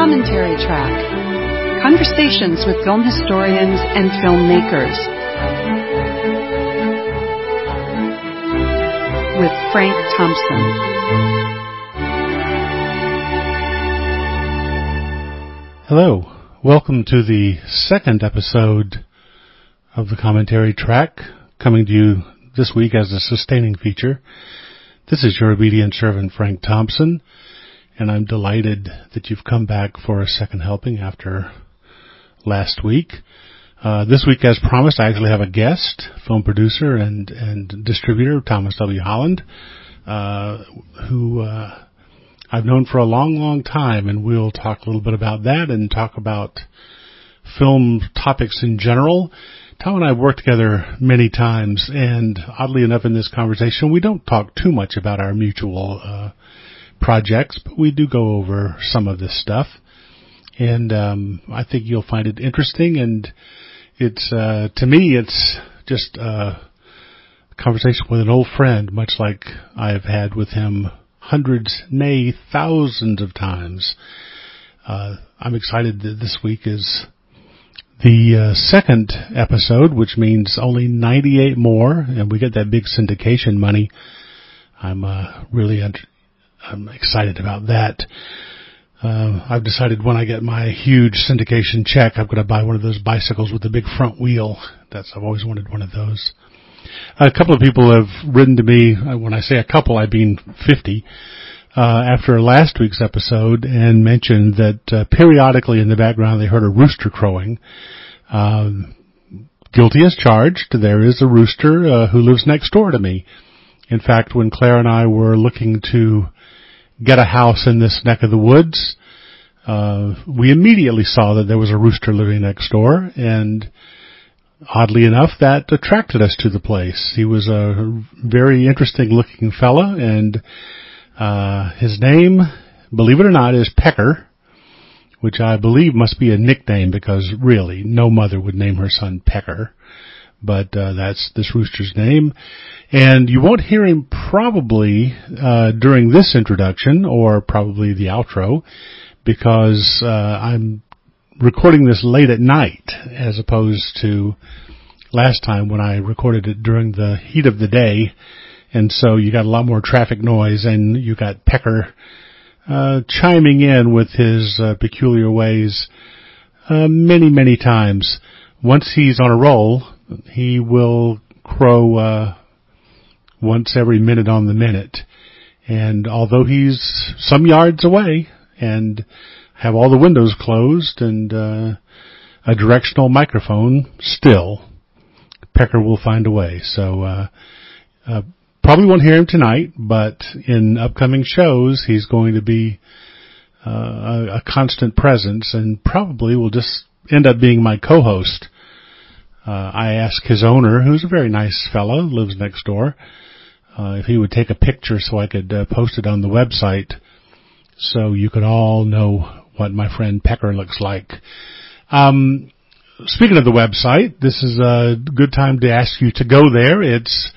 Commentary Track. Conversations with film historians and filmmakers. With Frank Thompson. Hello. Welcome to the second episode of the Commentary Track, coming to you this week as a sustaining feature. This is your obedient servant, Frank Thompson, and I'm delighted that you've come back for a second helping after last week. This week, as promised, I actually have a guest, film producer and distributor, Thomas W. Holland, who I've known for a long, long time, and we'll talk a little bit about that and talk about film topics in general. Tom and I have worked together many times, and oddly enough in this conversation, we don't talk too much about our mutual projects, but we do go over some of this stuff. And I think you'll find it interesting, and it's to me, it's just a conversation with an old friend, much like I have had with him hundreds, nay, thousands of times. I'm excited that this week is the second episode, which means only 98 more, and we get that big syndication money. I'm excited about that. I've decided when I get my huge syndication check, I'm going to buy one of those bicycles with the big front wheel. I've always wanted one of those. A couple of people have written to me, when I say a couple, I mean 50, after last week's episode, and mentioned that periodically in the background they heard a rooster crowing. Guilty as charged. There is a rooster who lives next door to me. In fact, when Claire and I were looking to get a house in this neck of the woods, we immediately saw that there was a rooster living next door, and oddly enough, that attracted us to the place. He was a very interesting looking fella, and his name, believe it or not, is Pecker, which I believe must be a nickname, because really no mother would name her son Pecker. But that's this rooster's name. And you won't hear him probably during this introduction, or probably the outro, because I'm recording this late at night, as opposed to last time when I recorded it during the heat of the day. And so you got a lot more traffic noise, and you got Pecker chiming in with his peculiar ways many, many times. Once he's on a roll, he will crow once every minute on the minute. And although he's some yards away and have all the windows closed and a directional microphone, still, Pecker will find a way. So probably won't hear him tonight, but in upcoming shows, he's going to be a constant presence, and probably will just end up being my co-host. I asked his owner, who's a very nice fellow, lives next door, if he would take a picture so I could post it on the website so you could all know what my friend Pecker looks like. Speaking of the website, this is a good time to ask you to go there. It's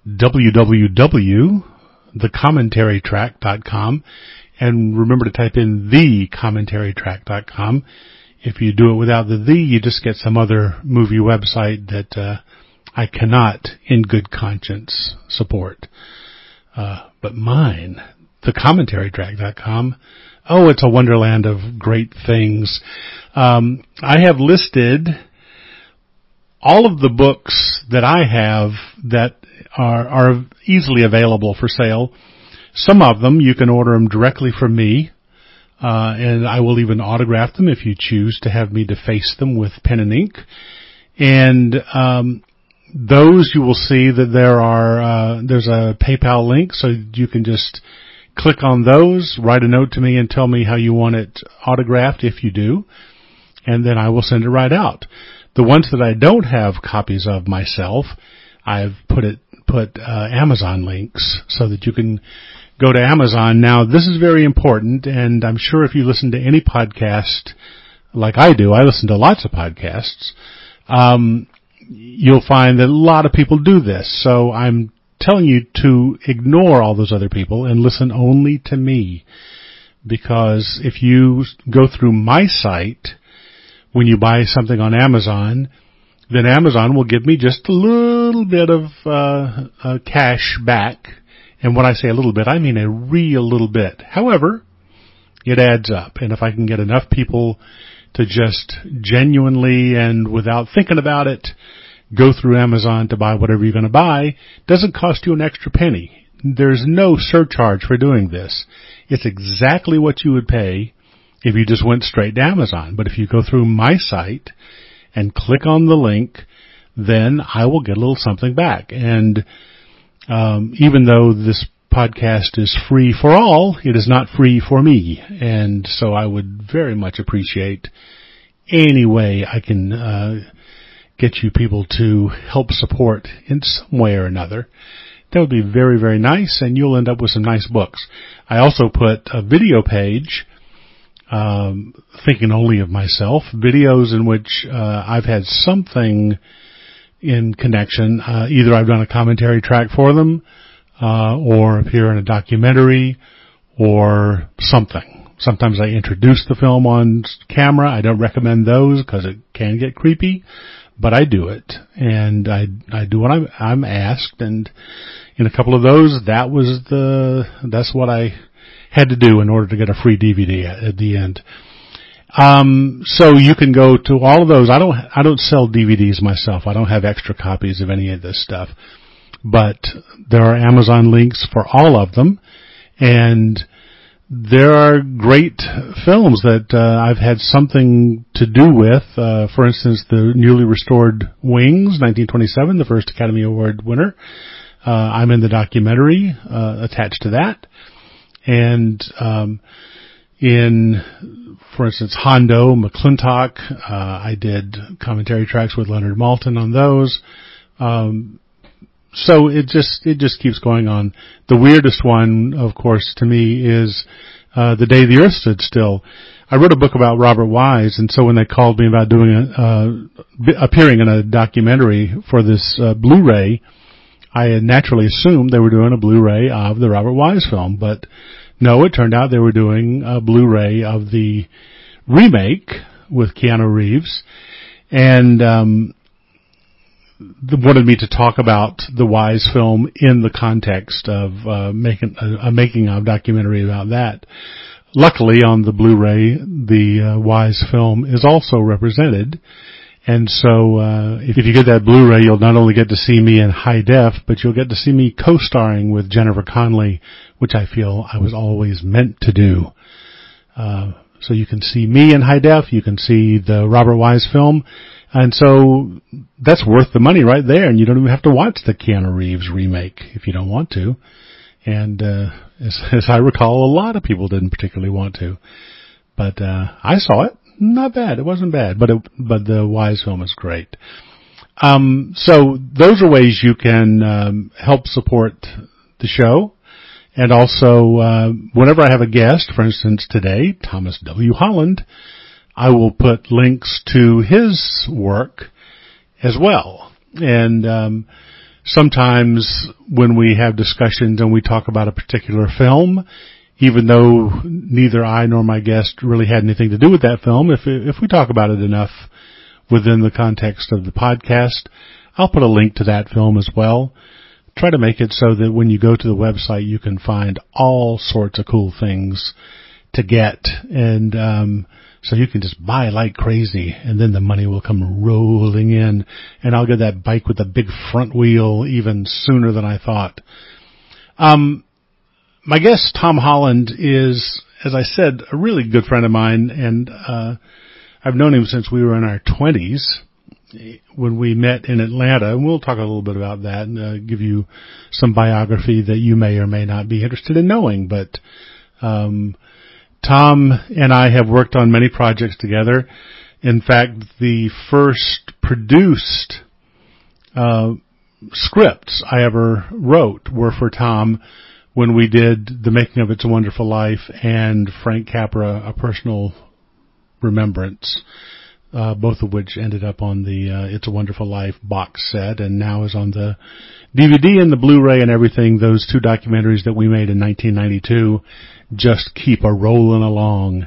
www.thecommentarytrack.com, and remember to type in thecommentarytrack.com. If you do it without the you just get some other movie website that I cannot, in good conscience, support. But mine, thecommentarytrack.com, oh, it's a wonderland of great things. I have listed all of the books that I have that are easily available for sale. Some of them, you can order them directly from me. And I will even autograph them if you choose to have me deface them with pen and ink. And those you will see that there's a PayPal link, so you can just click on those, write a note to me, and tell me how you want it autographed if you do, and then I will send it right out. The ones that I don't have copies of myself, I've put Amazon links so that you can go to Amazon. Now, this is very important, and I'm sure if you listen to any podcast like I do, I listen to lots of podcasts, you'll find that a lot of people do this. So I'm telling you to ignore all those other people and listen only to me. because if you go through my site when you buy something on Amazon, then Amazon will give me just a little bit of cash back. And when I say a little bit, I mean a real little bit. However, it adds up. And if I can get enough people to just genuinely and without thinking about it go through Amazon to buy whatever you're going to buy, it doesn't cost you an extra penny. There's no surcharge for doing this. It's exactly what you would pay if you just went straight to Amazon. But if you go through my site and click on the link, then I will get a little something back. And even though this podcast is free for all, it is not free for me. And so I would very much appreciate any way I can get you people to help support in some way or another. That would be very, very nice, and you'll end up with some nice books. I also put a video page, thinking only of myself, videos in which I've had something in connection. Either I've done a commentary track for them, or appear in a documentary, or something. Sometimes I introduce the film on camera. I don't recommend those because it can get creepy, but I do it, and I do what I'm asked, and in a couple of those, that's what I had to do in order to get a free DVD at the end. So you can go to all of those. I don't sell DVDs myself. I don't have extra copies of any of this stuff, but there are Amazon links for all of them, and there are great films that I've had something to do with. For instance, the newly restored Wings, 1927, the first Academy Award winner. I'm in the documentary attached to that. And for instance, Hondo, McClintock, I did commentary tracks with Leonard Maltin on those. So it just keeps going on. The weirdest one, of course, to me is The Day the Earth Stood Still. I wrote a book about Robert Wise, and so when they called me about appearing in a documentary for this Blu-ray, I had naturally assumed they were doing a Blu-ray of the Robert Wise film, but no, it turned out they were doing a Blu-ray of the remake with Keanu Reeves, and wanted me to talk about the Wise film in the context of making a making-of documentary about that. Luckily, on the Blu-ray, the Wise film is also represented. And so, if you get that Blu-ray, you'll not only get to see me in high def, but you'll get to see me co-starring with Jennifer Connelly, which I feel I was always meant to do. So you can see me in high def, you can see the Robert Wise film, and so that's worth the money right there, and you don't even have to watch the Keanu Reeves remake if you don't want to. And as I recall, a lot of people didn't particularly want to. But I saw it. Not bad. It wasn't bad, but the Wise film is great. So those are ways you can help support the show. And also, whenever I have a guest, for instance today, Thomas W. Holland, I will put links to his work as well. And sometimes when we have discussions and we talk about a particular film, even though neither I nor my guest really had anything to do with that film, if we talk about it enough within the context of the podcast, I'll put a link to that film as well. Try to make it so that when you go to the website, you can find all sorts of cool things to get. And so you can just buy like crazy, and then the money will come rolling in, and I'll get that bike with the big front wheel even sooner than I thought. My guest, Tom Holland, is, as I said, a really good friend of mine, and I've known him since we were in our 20s when we met in Atlanta, and we'll talk a little bit about that and give you some biography that you may or may not be interested in knowing. But Tom and I have worked on many projects together. In fact, the first produced scripts I ever wrote were for Tom when we did The Making of It's a Wonderful Life and Frank Capra, A Personal Remembrance. both of which ended up on the It's a Wonderful Life box set and now is on the DVD and the Blu-ray and everything. Those two documentaries that we made in 1992 just keep a rolling along.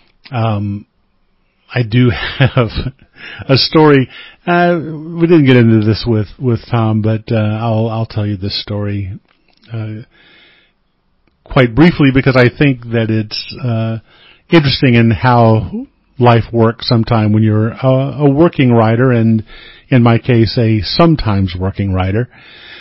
I do have a story. We didn't get into this with Tom, but I'll tell you this story quite briefly because I think that it's interesting in how life works sometime when you're a working writer, and in my case, a sometimes working writer.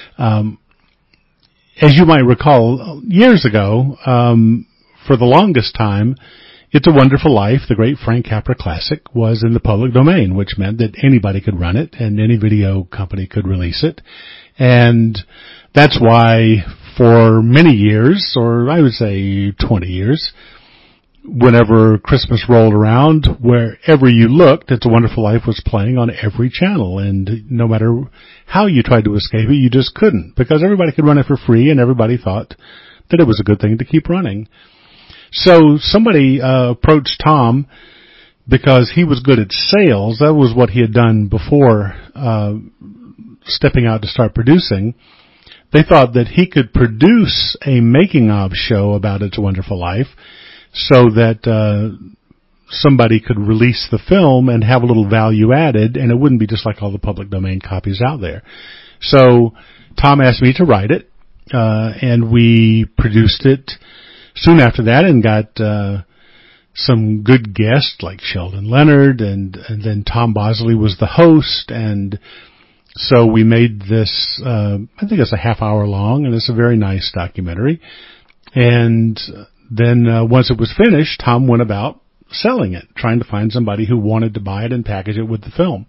As you might recall, years ago, for the longest time, It's a Wonderful Life, the great Frank Capra classic, was in the public domain, which meant that anybody could run it and any video company could release it. And that's why for many years, or I would say 20 years, whenever Christmas rolled around, wherever you looked, It's a Wonderful Life was playing on every channel. And no matter how you tried to escape it, you just couldn't, because everybody could run it for free and everybody thought that it was a good thing to keep running. So somebody approached Tom because he was good at sales. That was what he had done before stepping out to start producing. They thought that he could produce a making-of show about It's a Wonderful Life so that somebody could release the film and have a little value added, and it wouldn't be just like all the public domain copies out there. So Tom asked me to write it, and we produced it soon after that and got some good guests like Sheldon Leonard, and then Tom Bosley was the host, and so we made this, I think it's a half hour long, and it's a very nice documentary. And then once it was finished, Tom went about selling it, trying to find somebody who wanted to buy it and package it with the film.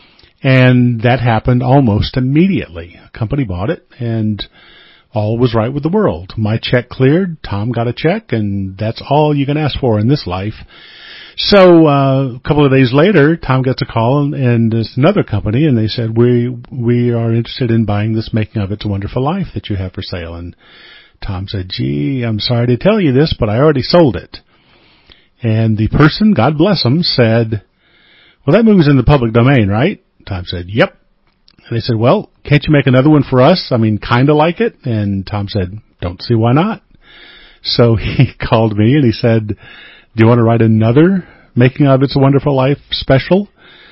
And that happened almost immediately. A company bought it, and all was right with the world. My check cleared, Tom got a check, and that's all you can ask for in this life. So a couple of days later, Tom gets a call, and it's another company, and they said, we are interested in buying this making of It's a Wonderful Life that you have for sale. And Tom said, gee, I'm sorry to tell you this, but I already sold it. And the person, God bless him, said, well, that movie's in the public domain, right? Tom said, yep. And they said, well, can't you make another one for us? I mean, kind of like it. And Tom said, don't see why not. So he called me and he said, do you want to write another making of It's a Wonderful Life special?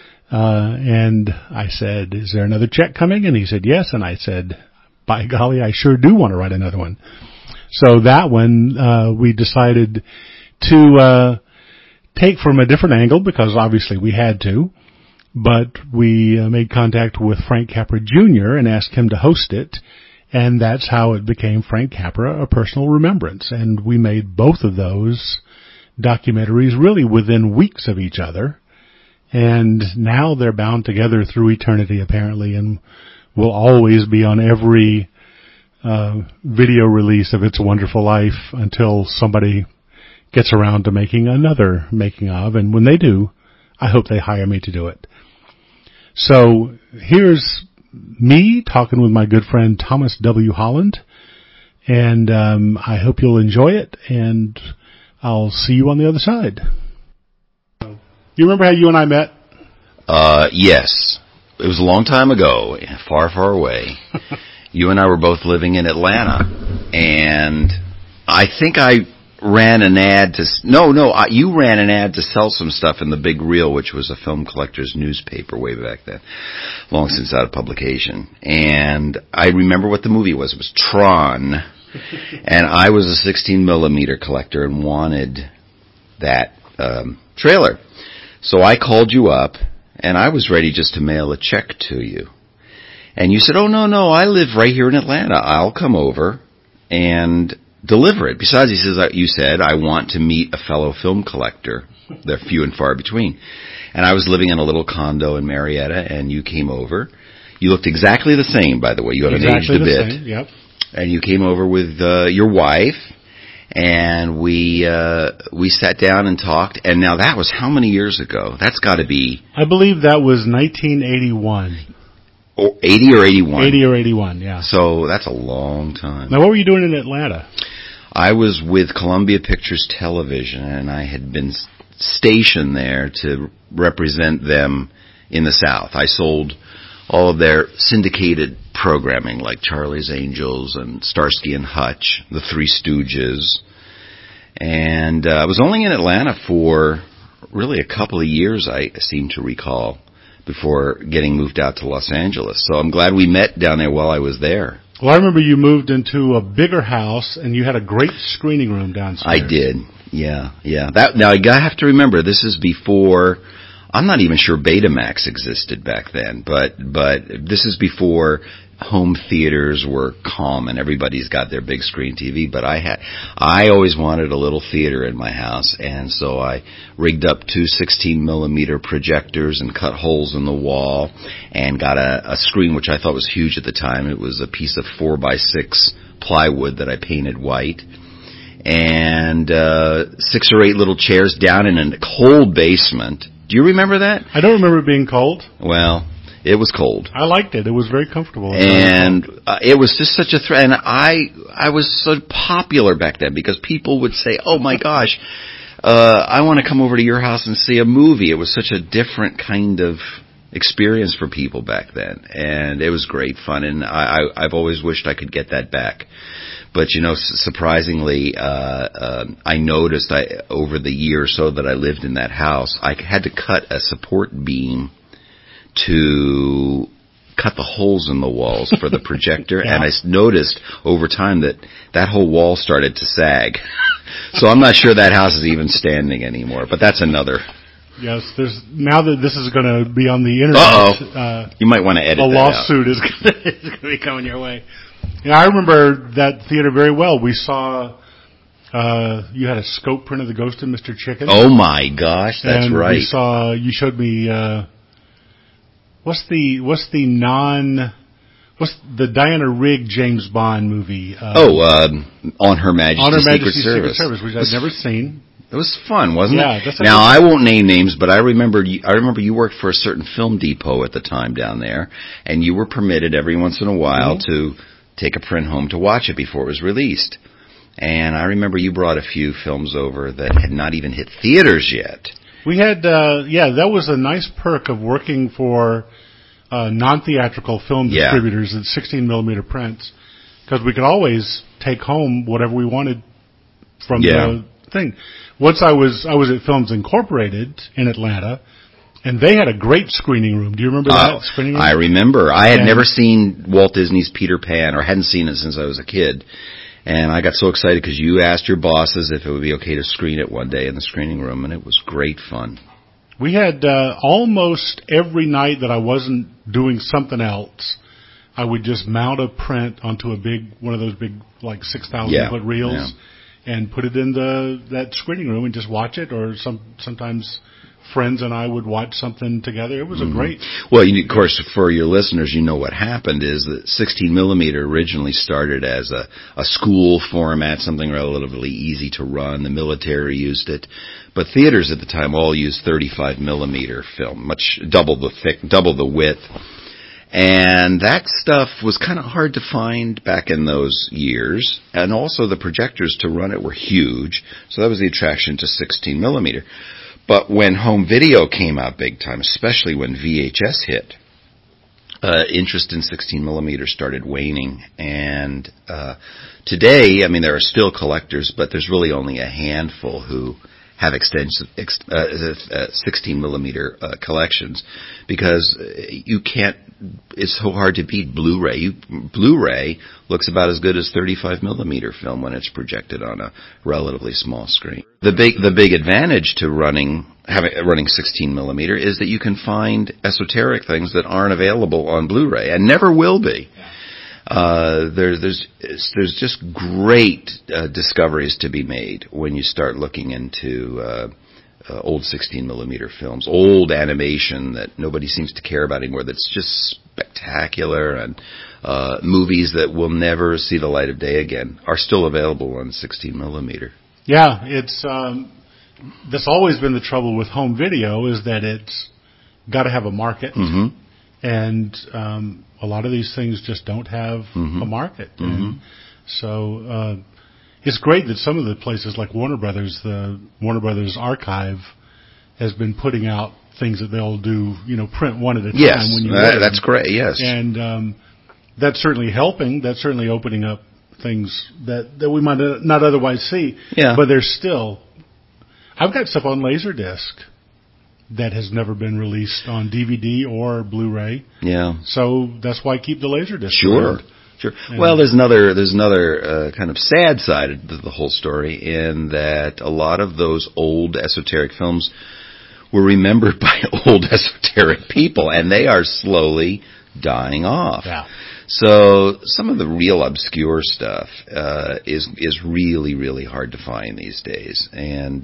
And I said, is there another check coming? And he said, yes. And I said, by golly, I sure do want to write another one. So that one, we decided to take from a different angle, because obviously we had to, but we made contact with Frank Capra Jr. and asked him to host it, and that's how it became Frank Capra, A Personal Remembrance. And we made both of those documentaries really within weeks of each other, and now they're bound together through eternity, apparently, and will always be on every video release of It's a Wonderful Life until somebody gets around to making another making of, and when they do, I hope they hire me to do it. So here's me talking with my good friend Thomas W. Holland, and I hope you'll enjoy it, and I'll see you on the other side. You remember how you and I met? Yes. It was a long time ago, far, far away. You and I were both living in Atlanta, and I think I ran an ad to... you ran an ad to sell some stuff in the Big Reel, which was a film collector's newspaper way back then, long since out of publication. And I remember what the movie was. It was Tron, and I was a 16 millimeter collector and wanted that trailer. So I called you up, and I was ready just to mail a check to you. And you said, oh, no, I live right here in Atlanta. I'll come over and deliver it. Besides, you said, I want to meet a fellow film collector. They're few and far between. And I was living in a little condo in Marietta, and you came over. You looked exactly the same, by the way. You haven't aged a bit. Same, yep. And you came over with your wife, and we sat down and talked. And now that was how many years ago? That's got to be... I believe that was 1981. 80 or 81? 80 or 81, yeah. So that's a long time. Now, what were you doing in Atlanta? I was with Columbia Pictures Television, and I had been station there to represent them in the South. I sold all of their syndicated programming like Charlie's Angels and Starsky and Hutch, The Three Stooges. And I was only in Atlanta for really a couple of years, I seem to recall, before getting moved out to Los Angeles. So I'm glad we met down there while I was there. Well, I remember you moved into a bigger house, and you had a great screening room downstairs. I did, yeah. Now, I have to remember, this is before, I'm not even sure Betamax existed back then, but this is before home theaters were common. Everybody's got their big screen TV, but I always wanted a little theater in my house, and so I rigged up 2 16mm projectors and cut holes in the wall and got a screen, which I thought was huge at the time. It was a piece of 4x6 plywood that I painted white, and 6 or 8 little chairs down in a cold basement. Do you remember that? I don't remember it being cold. Well, it was cold. I liked it. It was very comfortable. And it was just such a threat. And I was so popular back then because people would say, oh my gosh, I want to come over to your house and see a movie. It was such a different kind of experience for people back then. And it was great fun. And I've always wished I could get that back. But, you know, surprisingly, I noticed over the year or so that I lived in that house, I had to cut a support beam to cut the holes in the walls for the projector. Yeah. And I noticed over time that whole wall started to sag. So I'm not sure that house is even standing anymore, but that's another. Yes, now that this is going to be on the internet. You might want to edit that out. A lawsuit is going to be coming your way. Yeah, I remember that theater very well. We saw, you had a scope print of the Ghost of Mr. Chicken. Oh my gosh, that's and right. We saw, you showed me, what's the Diana Rigg James Bond movie? On Her Majesty's Secret Service, which I've never seen. It was fun, wasn't it? Yeah. Now, I won't name names, but I remember you worked for a certain film depot at the time down there, and you were permitted every once in a while to take a print home to watch it before it was released. And I remember you brought a few films over that had not even hit theaters yet. We had, that was a nice perk of working for non-theatrical film distributors at 16mm prints, because we could always take home whatever we wanted from the thing. Once I was at Films Incorporated in Atlanta, and they had a great screening room. Do you remember that screening room? I remember. I had never seen Walt Disney's Peter Pan, or hadn't seen it since I was a kid. And I got so excited because you asked your bosses if it would be okay to screen it one day in the screening room, and it was great fun. We had almost every night that I wasn't doing something else, I would just mount a print onto one of those big, like 6,000 foot reels, and put it in that screening room and just watch it, or sometimes friends and I would watch something together. It was a great... Well, of course, for your listeners, you know what happened is that 16mm originally started as a school format, something relatively easy to run. The military used it. But theaters at the time all used 35mm film, much double the width. And that stuff was kind of hard to find back in those years. And also the projectors to run it were huge. So that was the attraction to 16mm. But when home video came out big time, especially when VHS hit, interest in 16mm started waning. And today, I mean, there are still collectors, but there's really only a handful who have extensive 16mm collections, because you can't. It's so hard to beat Blu-ray. Blu-ray looks about as good as 35mm film when it's projected on a relatively small screen. The big advantage to running 16mm is that you can find esoteric things that aren't available on Blu-ray and never will be. There's just great discoveries to be made when you start looking into old 16mm films, old animation that nobody seems to care about anymore, that's just spectacular, and movies that will never see the light of day again are still available on 16mm. Yeah, it's that's always been the trouble with home video, is that it's got to have a market. Mm-hmm. And a lot of these things just don't have a market. And so it's great that some of the places like Warner Brothers, the Warner Brothers Archive, has been putting out things that they'll do, print one at a time. Yes, when you order that's them. great. Yes, and that's certainly helping. That's certainly opening up things that we might not otherwise see. Yeah. But there's still, I've got stuff on Laserdisc that has never been released on DVD or Blu-ray. Yeah. So that's why I keep the Laserdisc. Sure. Sure. Well, there's another kind of sad side to the whole story in that a lot of those old esoteric films were remembered by old esoteric people, and they are slowly dying off. Yeah. So some of the real obscure stuff is really, really hard to find these days. And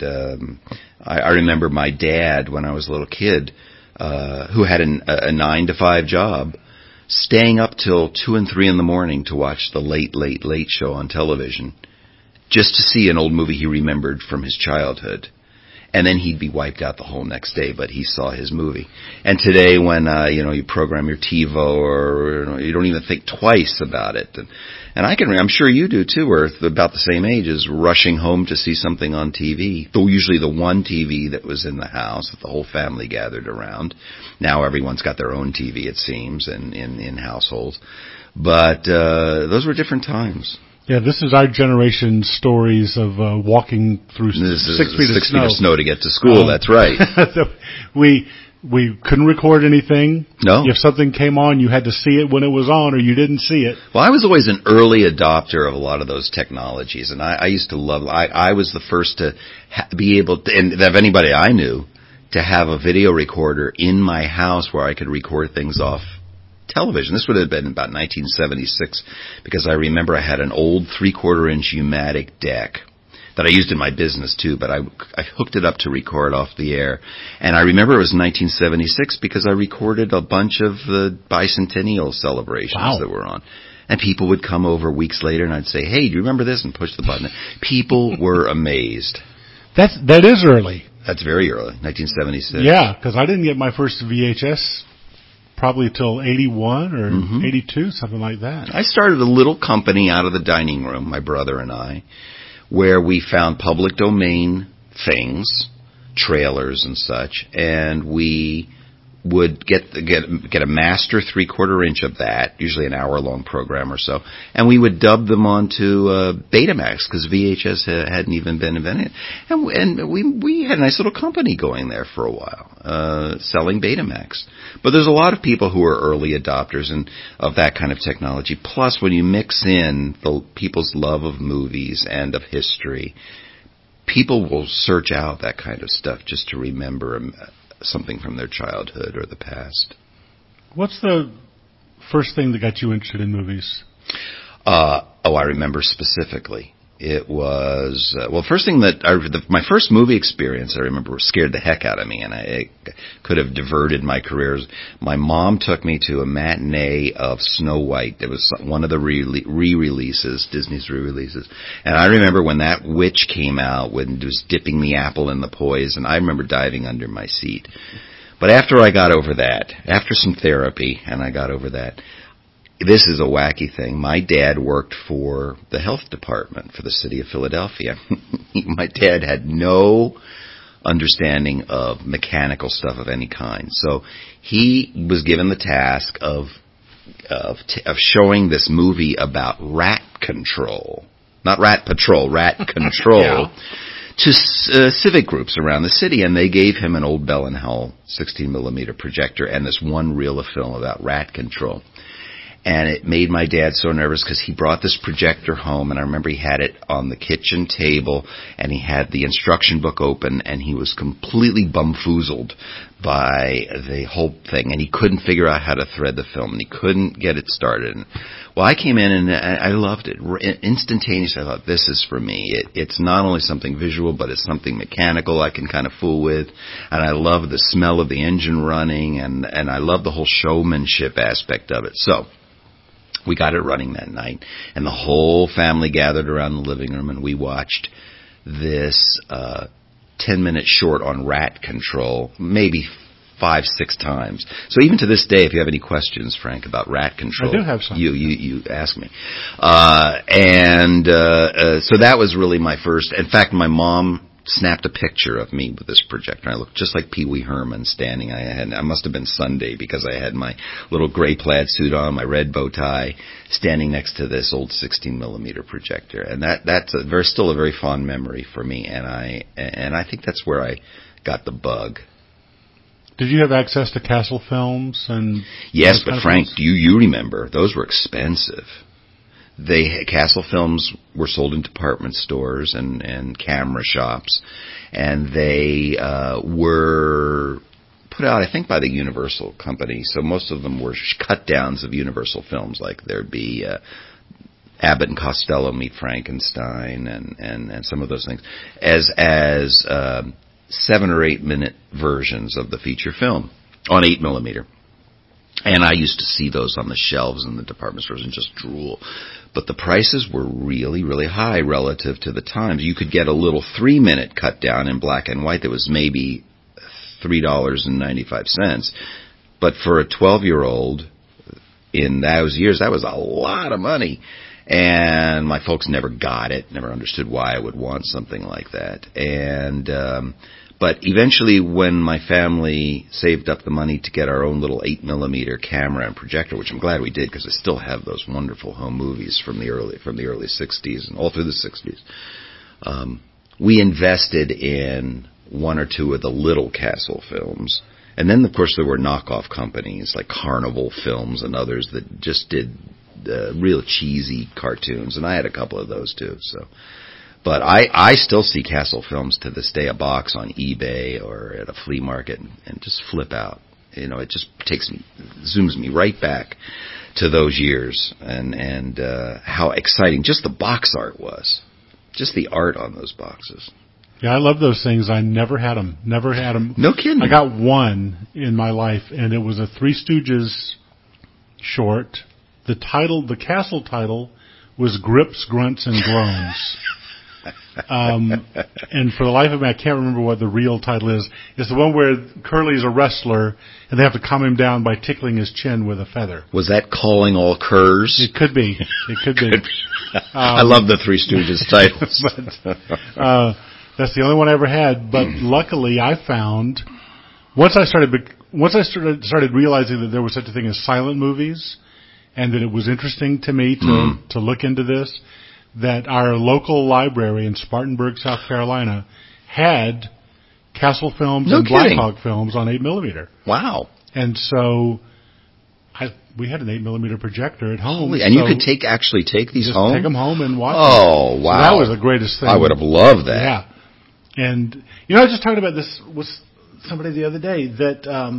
I remember my dad, when I was a little kid, who had a 9-to-5 job, staying up till 2 and 3 in the morning to watch the late show on television, just to see an old movie he remembered from his childhood. And then he'd be wiped out the whole next day, but he saw his movie. And today, when you program your TiVo, or you don't even think twice about it. And I'm sure you do too, or about the same age, is rushing home to see something on TV. Though usually the one TV that was in the house that the whole family gathered around. Now everyone's got their own TV, it seems, in households. But those were different times. Yeah, this is our generation's stories of walking through 6 feet of snow to get to school. That's right. we couldn't record anything. No. If something came on, you had to see it when it was on, or you didn't see it. Well, I was always an early adopter of a lot of those technologies, and I used to love. I was the first to be able to, and of anybody I knew, to have a video recorder in my house where I could record things off television. This would have been about 1976, because I remember I had an old 3/4-inch U-matic deck that I used in my business too, but I hooked it up to record off the air. And I remember it was 1976 because I recorded a bunch of the bicentennial celebrations that were on. And people would come over weeks later, and I'd say, "Hey, do you remember this?" and push the button. People were amazed. That is early. That's very early, 1976. Yeah, because I didn't get my first VHS probably till 81 or 82, something like that. I started a little company out of the dining room, my brother and I, where we found public domain things, trailers and such, and we would get a master 3/4-inch of that, usually an hour-long program or so, and we would dub them onto Betamax, because VHS hadn't even been invented. And we had a nice little company going there for a while, selling Betamax. But there's a lot of people who are early adopters of that kind of technology. Plus, when you mix in the people's love of movies and of history, people will search out that kind of stuff just to remember something from their childhood or the past. What's the first thing that got you interested in movies? I remember specifically. It was, first thing my first movie experience I remember scared the heck out of me, and I could have diverted my careers. My mom took me to a matinee of Snow White. It was one of the re-releases, Disney's re-releases. And I remember when that witch came out, when it was dipping the apple in the poison, I remember diving under my seat. But after I got over that, after some therapy, and I got over that, this is a wacky thing. My dad worked for the health department for the city of Philadelphia. My dad had no understanding of mechanical stuff of any kind. So he was given the task of showing this movie about rat control. Not rat patrol, rat control. Yeah. To civic groups around the city, and they gave him an old Bell & Howell 16mm projector and this one reel of film about rat control. And it made my dad so nervous because he brought this projector home, and I remember he had it on the kitchen table, and he had the instruction book open, and he was completely bumfoozled by the whole thing, and he couldn't figure out how to thread the film, and he couldn't get it started. Well, I came in, and I loved it. Instantaneously, I thought, this is for me. It's not only something visual, but it's something mechanical I can kind of fool with, and I love the smell of the engine running, and I love the whole showmanship aspect of it. So we got it running that night, and the whole family gathered around the living room, and we watched this 10-minute short on rat control, maybe 5-6 times. So even to this day, if you have any questions, Frank, about rat control, I do have some. You ask me. So that was really my first. In fact, my mom snapped a picture of me with this projector. I looked just like Pee Wee Herman standing. I must have been Sunday because I had my little gray plaid suit on, my red bow tie, standing next to this old 16 millimeter projector. And that's still a very fond memory for me. And I think that's where I got the bug. Did you have access to Castle Films and? Yes, but Frank, do you remember those were expensive? Castle Films were sold in department stores and camera shops, and they were put out, I think, by the Universal company. So most of them were cut downs of Universal films, like there'd be Abbott and Costello Meet Frankenstein, and some of those things, as 7 or 8 minute versions of the feature film on 8 millimeter. And I used to see those on the shelves in the department stores and just drool. But the prices were really, really high relative to the times. You could get a little 3 minute cut down in black and white that was maybe $3.95. But for a 12-year-old in those years, that was a lot of money. And my folks never got it, never understood why I would want something like that. But eventually, when my family saved up the money to get our own little 8 millimeter camera and projector, which I'm glad we did because I still have those wonderful home movies from the early 60s and all through the 60s, we invested in 1 or 2 of the little Castle films. And then, of course, there were knockoff companies like Carnival Films and others that just did real cheesy cartoons, and I had a couple of those too. But I still see Castle Films to this day, a box on eBay or at a flea market, and just flip out. It just zooms me right back to those years and how exciting just the box art was, just the art on those boxes. Yeah, I love those things. I never had them. No kidding. I got one in my life, and it was a Three Stooges short. The Castle title was Grips, Grunts, and Groans. And for the life of me, I can't remember what the real title is. It's the one where Curly's a wrestler, and they have to calm him down by tickling his chin with a feather. Was that Calling All Curs? It could be. I love the Three Stooges titles. But, that's the only one I ever had. But luckily, I found once I started realizing that there was such a thing as silent movies, and that it was interesting to me to look into this, that our local library in Spartanburg, South Carolina, had Castle Films and Black Hawk Films on 8 millimeter. Wow. And so we had an 8 millimeter projector at home. And you could actually take these home? Take them home and watch them. Oh, wow. So that was the greatest thing. I would have loved that. Yeah. And, I was just talking about this with somebody the other day, that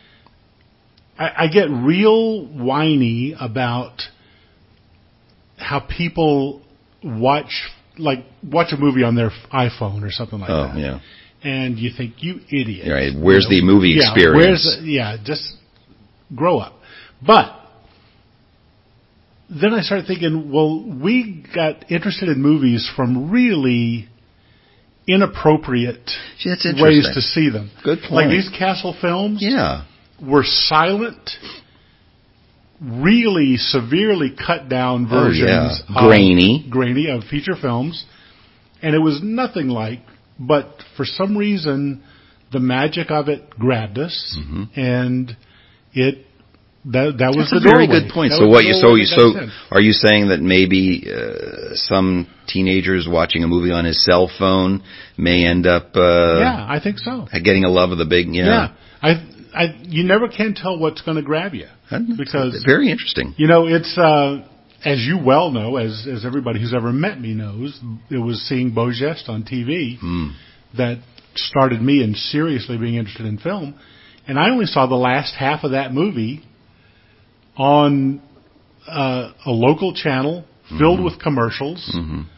I get real whiny about how people watch a movie on their iPhone or something like that. Oh, yeah. And you think, you idiot. Right. Where's the movie experience? Just grow up. But then I started thinking, well, we got interested in movies from really inappropriate ways to see them. Good point. Like these Castle films were silent, really severely cut down versions grainy of feature films, and it was nothing like, but for some reason the magic of it grabbed us, and that was the doorway. Very good point. Are you saying that maybe some teenagers watching a movie on his cell phone may end up I think so, getting a love of the big you never can tell what's going to grab you, because very interesting. It's as you well know, as everybody who's ever met me knows, it was seeing Beau Geste on TV that started me in seriously being interested in film, and I only saw the last half of that movie on a local channel filled with commercials.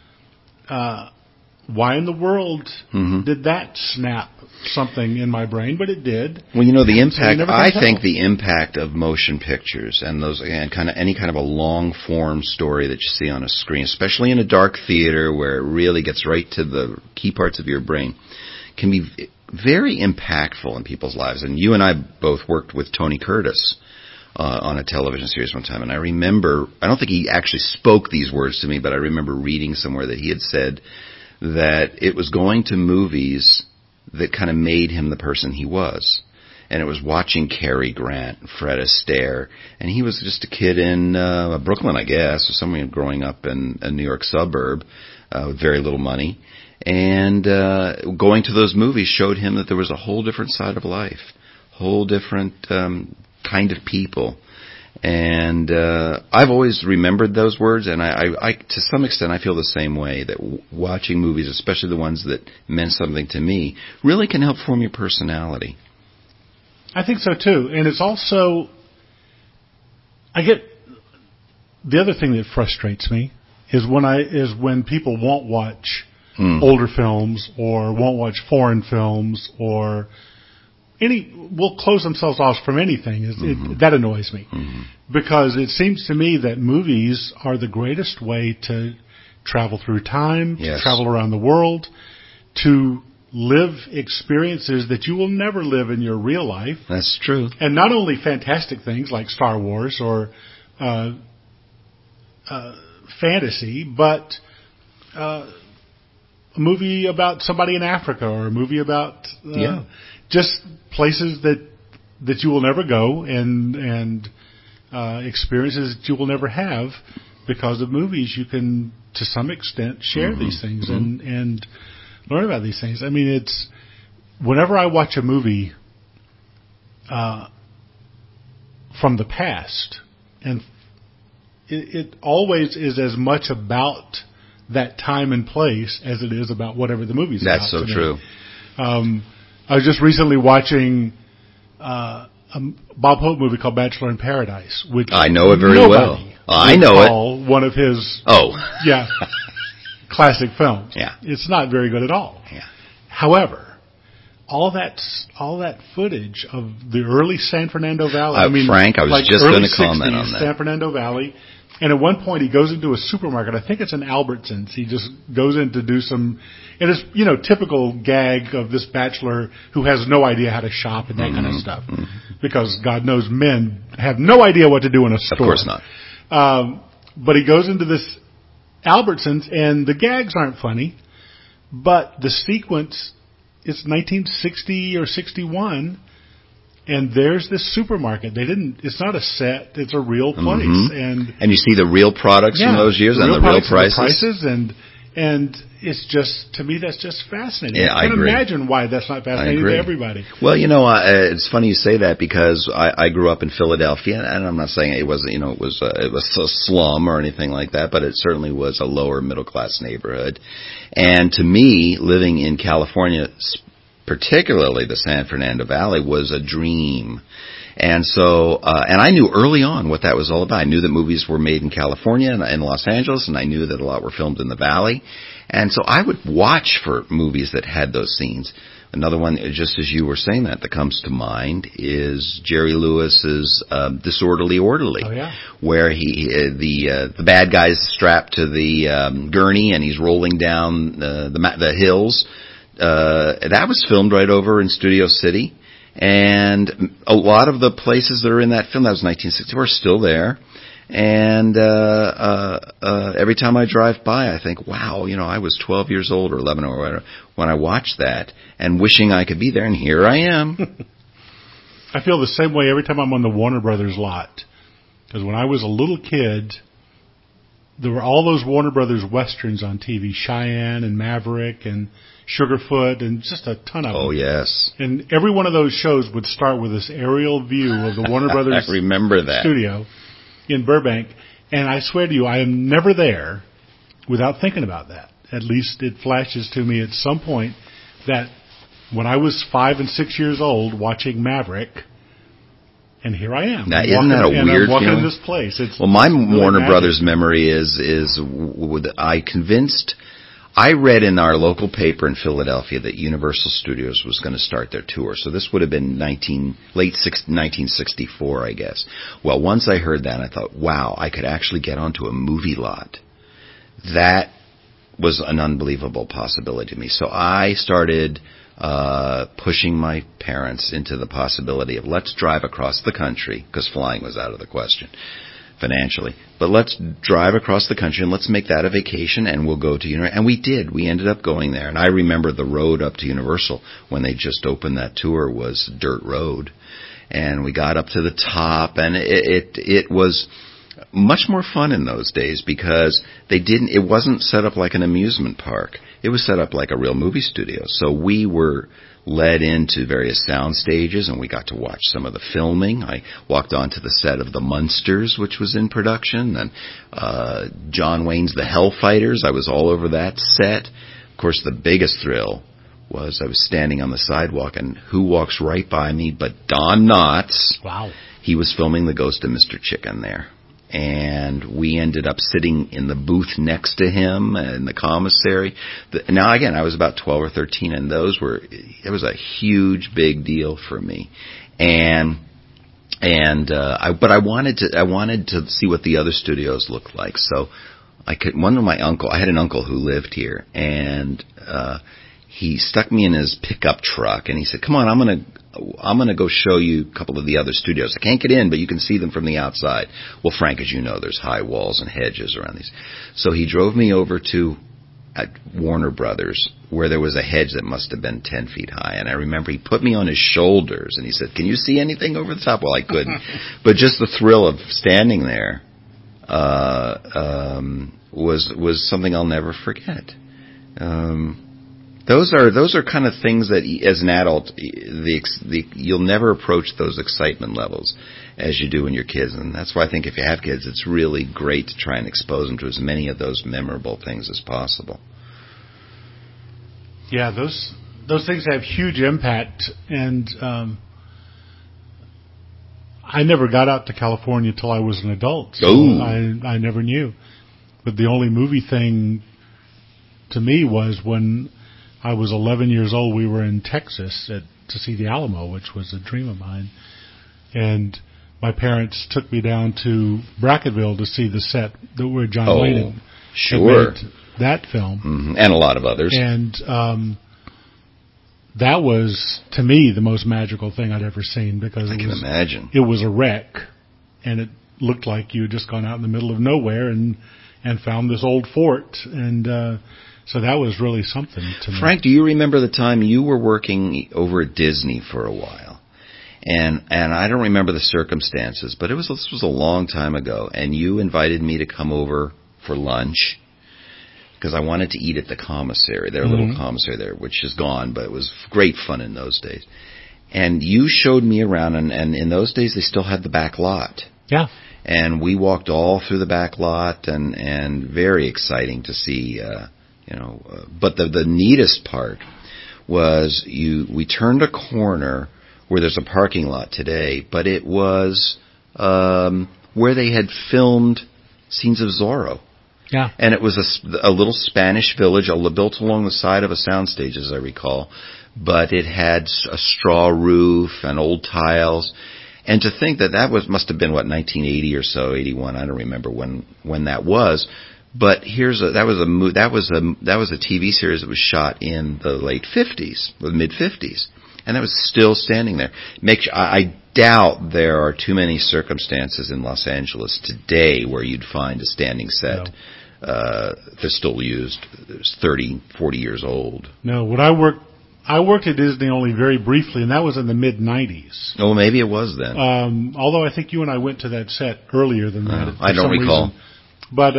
Why in the world did that snap something in my brain? But it did. Well, the impact. I think the impact of motion pictures and those, and any kind of a long form story that you see on a screen, especially in a dark theater where it really gets right to the key parts of your brain, can be very impactful in people's lives. And you and I both worked with Tony Curtis on a television series one time, and I remember, I don't think he actually spoke these words to me, but I remember reading somewhere that he had said that it was going to movies that kind of made him the person he was. And it was watching Cary Grant, Fred Astaire, and he was just a kid in Brooklyn, I guess, or somewhere growing up in a New York suburb with very little money. And going to those movies showed him that there was a whole different side of life, whole different kind of people. And I've always remembered those words, and I to some extent, I feel the same way, that watching movies, especially the ones that meant something to me, really can help form your personality. I think so too. And it's also, I get, the other thing that frustrates me is when people won't watch older films or won't watch foreign films or will close themselves off from anything. That annoys me. Because it seems to me that movies are the greatest way to travel through time, to travel around the world, to live experiences that you will never live in your real life. That's true. And not only fantastic things like Star Wars or fantasy, but a movie about somebody in Africa or a movie about just places that you will never go and experiences that you will never have. Because of movies, you can, to some extent, share these things and learn about these things. I mean, it's whenever I watch a movie from the past, and it always is as much about that time and place as it is about whatever the movie's about. That's so true. I was just recently watching a Bob Hope movie called Bachelor in Paradise, which I know it very well. I know it. One of his classic films. Yeah. It's not very good at all. Yeah. However, all that footage of the early San Fernando Valley. Frank, I was just going to comment on that. San Fernando Valley. And at one point he goes into a supermarket. I think it's an Albertsons. He just goes in to do some, and it's, typical gag of this bachelor who has no idea how to shop and that kind of stuff. Because God knows men have no idea what to do in a store. Of course not. But he goes into this Albertsons, and the gags aren't funny, but the sequence, it's 1960 or 61, and there's this supermarket. It's not a set, it's a real place. And you see the real products from those years and the real prices. And it's just, to me, that's just fascinating. Yeah, I can't imagine why that's not fascinating to everybody. Well, it's funny you say that, because I grew up in Philadelphia, and I'm not saying it wasn't, it was a slum or anything like that, but it certainly was a lower middle class neighborhood. And to me, living in California, particularly the San Fernando Valley, was a dream. And so, and I knew early on what that was all about. I knew that movies were made in California and in Los Angeles, and I knew that a lot were filmed in the Valley. And so I would watch for movies that had those scenes. Another one, just as you were saying that comes to mind is Jerry Lewis's Disorderly Orderly, where the bad guy's strapped to the gurney and he's rolling down the hills. That was filmed right over in Studio City. And a lot of the places that are in that film, that was 1960, are still there. And every time I drive by, I think, wow, I was 12 years old or 11 or whatever when I watched that, and wishing I could be there, and here I am. I feel the same way every time I'm on the Warner Brothers lot. Because when I was a little kid, there were all those Warner Brothers Westerns on TV, Cheyenne and Maverick and Sugarfoot, and just a ton of them. Oh, yes. And every one of those shows would start with this aerial view of the Warner Brothers I remember that. studio in Burbank. And I swear to you, I am never there without thinking about that. At least it flashes to me at some point that when I was 5 and 6 years old watching Maverick, and here I am. Now, isn't that a weird I'm walking feeling? in this place. Well, my really Warner magic. Brothers memory is I read in our local paper in Philadelphia that Universal Studios was going to start their tour. So this would have been 1964, I guess. Well, once I heard that, I thought, wow, I could actually get onto a movie lot. That was an unbelievable possibility to me. So I started pushing my parents into the possibility of let's drive across the country, because flying was out of the question. financially. But let's drive across the country and let's make that a vacation, and we'll go to Universal. And we did. We ended up going there. And I remember the road up to Universal when they just opened that tour was dirt road. And we got up to the top, and it was much more fun in those days because it wasn't set up like an amusement park. It was set up like a real movie studio. So we were led into various sound stages, and we got to watch some of the filming. I walked onto the set of The Munsters, which was in production, and John Wayne's The Hellfighters. I was all over that set. Of course, the biggest thrill was I was standing on the sidewalk, and who walks right by me but Don Knotts. Wow. He was filming The Ghost of Mr. Chicken there. And we ended up sitting in the booth next to him in the commissary. Now, again, I was about 12 or 13, and it was a huge, big deal for me. But I wanted to see what the other studios looked like. So I had an uncle who lived here, and he stuck me in his pickup truck, and he said, "Come on, I'm going to go show you a couple of the other studios. I can't get in, but you can see them from the outside." Well, Frank, as you know, there's high walls and hedges around these. So he drove me over to Warner Brothers, where there was a hedge that must have been 10 feet high. And I remember he put me on his shoulders, and he said, "Can you see anything over the top?" Well, I couldn't. But just the thrill of standing there was something I'll never forget. Those are kind of things that, as an adult, you'll never approach those excitement levels as you do when you're kids, and that's why I think if you have kids, it's really great to try and expose them to as many of those memorable things as possible. Yeah, those things have huge impact, and I never got out to California till I was an adult. So I never knew. But the only movie thing to me was when I was 11 years old. We were in Texas to see the Alamo, which was a dream of mine. And my parents took me down to Brackettville to see the set where John Wayne had made that film. Mm-hmm. And a lot of others. And that was, to me, the most magical thing I'd ever seen, because I can imagine. It was a wreck, and it looked like you had just gone out in the middle of nowhere and found this old fort. And so that was really something to me. Frank, do you remember the time you were working over at Disney for a while? And I don't remember the circumstances, but this was a long time ago, and you invited me to come over for lunch because I wanted to eat at the commissary, their little commissary there, which is gone, but it was great fun in those days. And you showed me around, and in those days they still had the back lot. Yeah. And we walked all through the back lot, and very exciting to see. But the neatest part was we turned a corner where there's a parking lot today, but it was where they had filmed scenes of Zorro. Yeah. And it was a little Spanish village built along the side of a soundstage, as I recall, but it had a straw roof and old tiles. And to think that must have been 1980 or so, 81. I don't remember when that was. But that was a TV series that was shot in the late 50s, the mid 50s, and that was still standing there. I doubt there are too many circumstances in Los Angeles today where you'd find a standing set. No. They're still used. It's 30, 40 years old. No, when I worked at Disney only very briefly, and that was in the mid 90s. Oh, maybe it was then. Although I think you and I went to that set earlier than that. I don't recall. Reason. But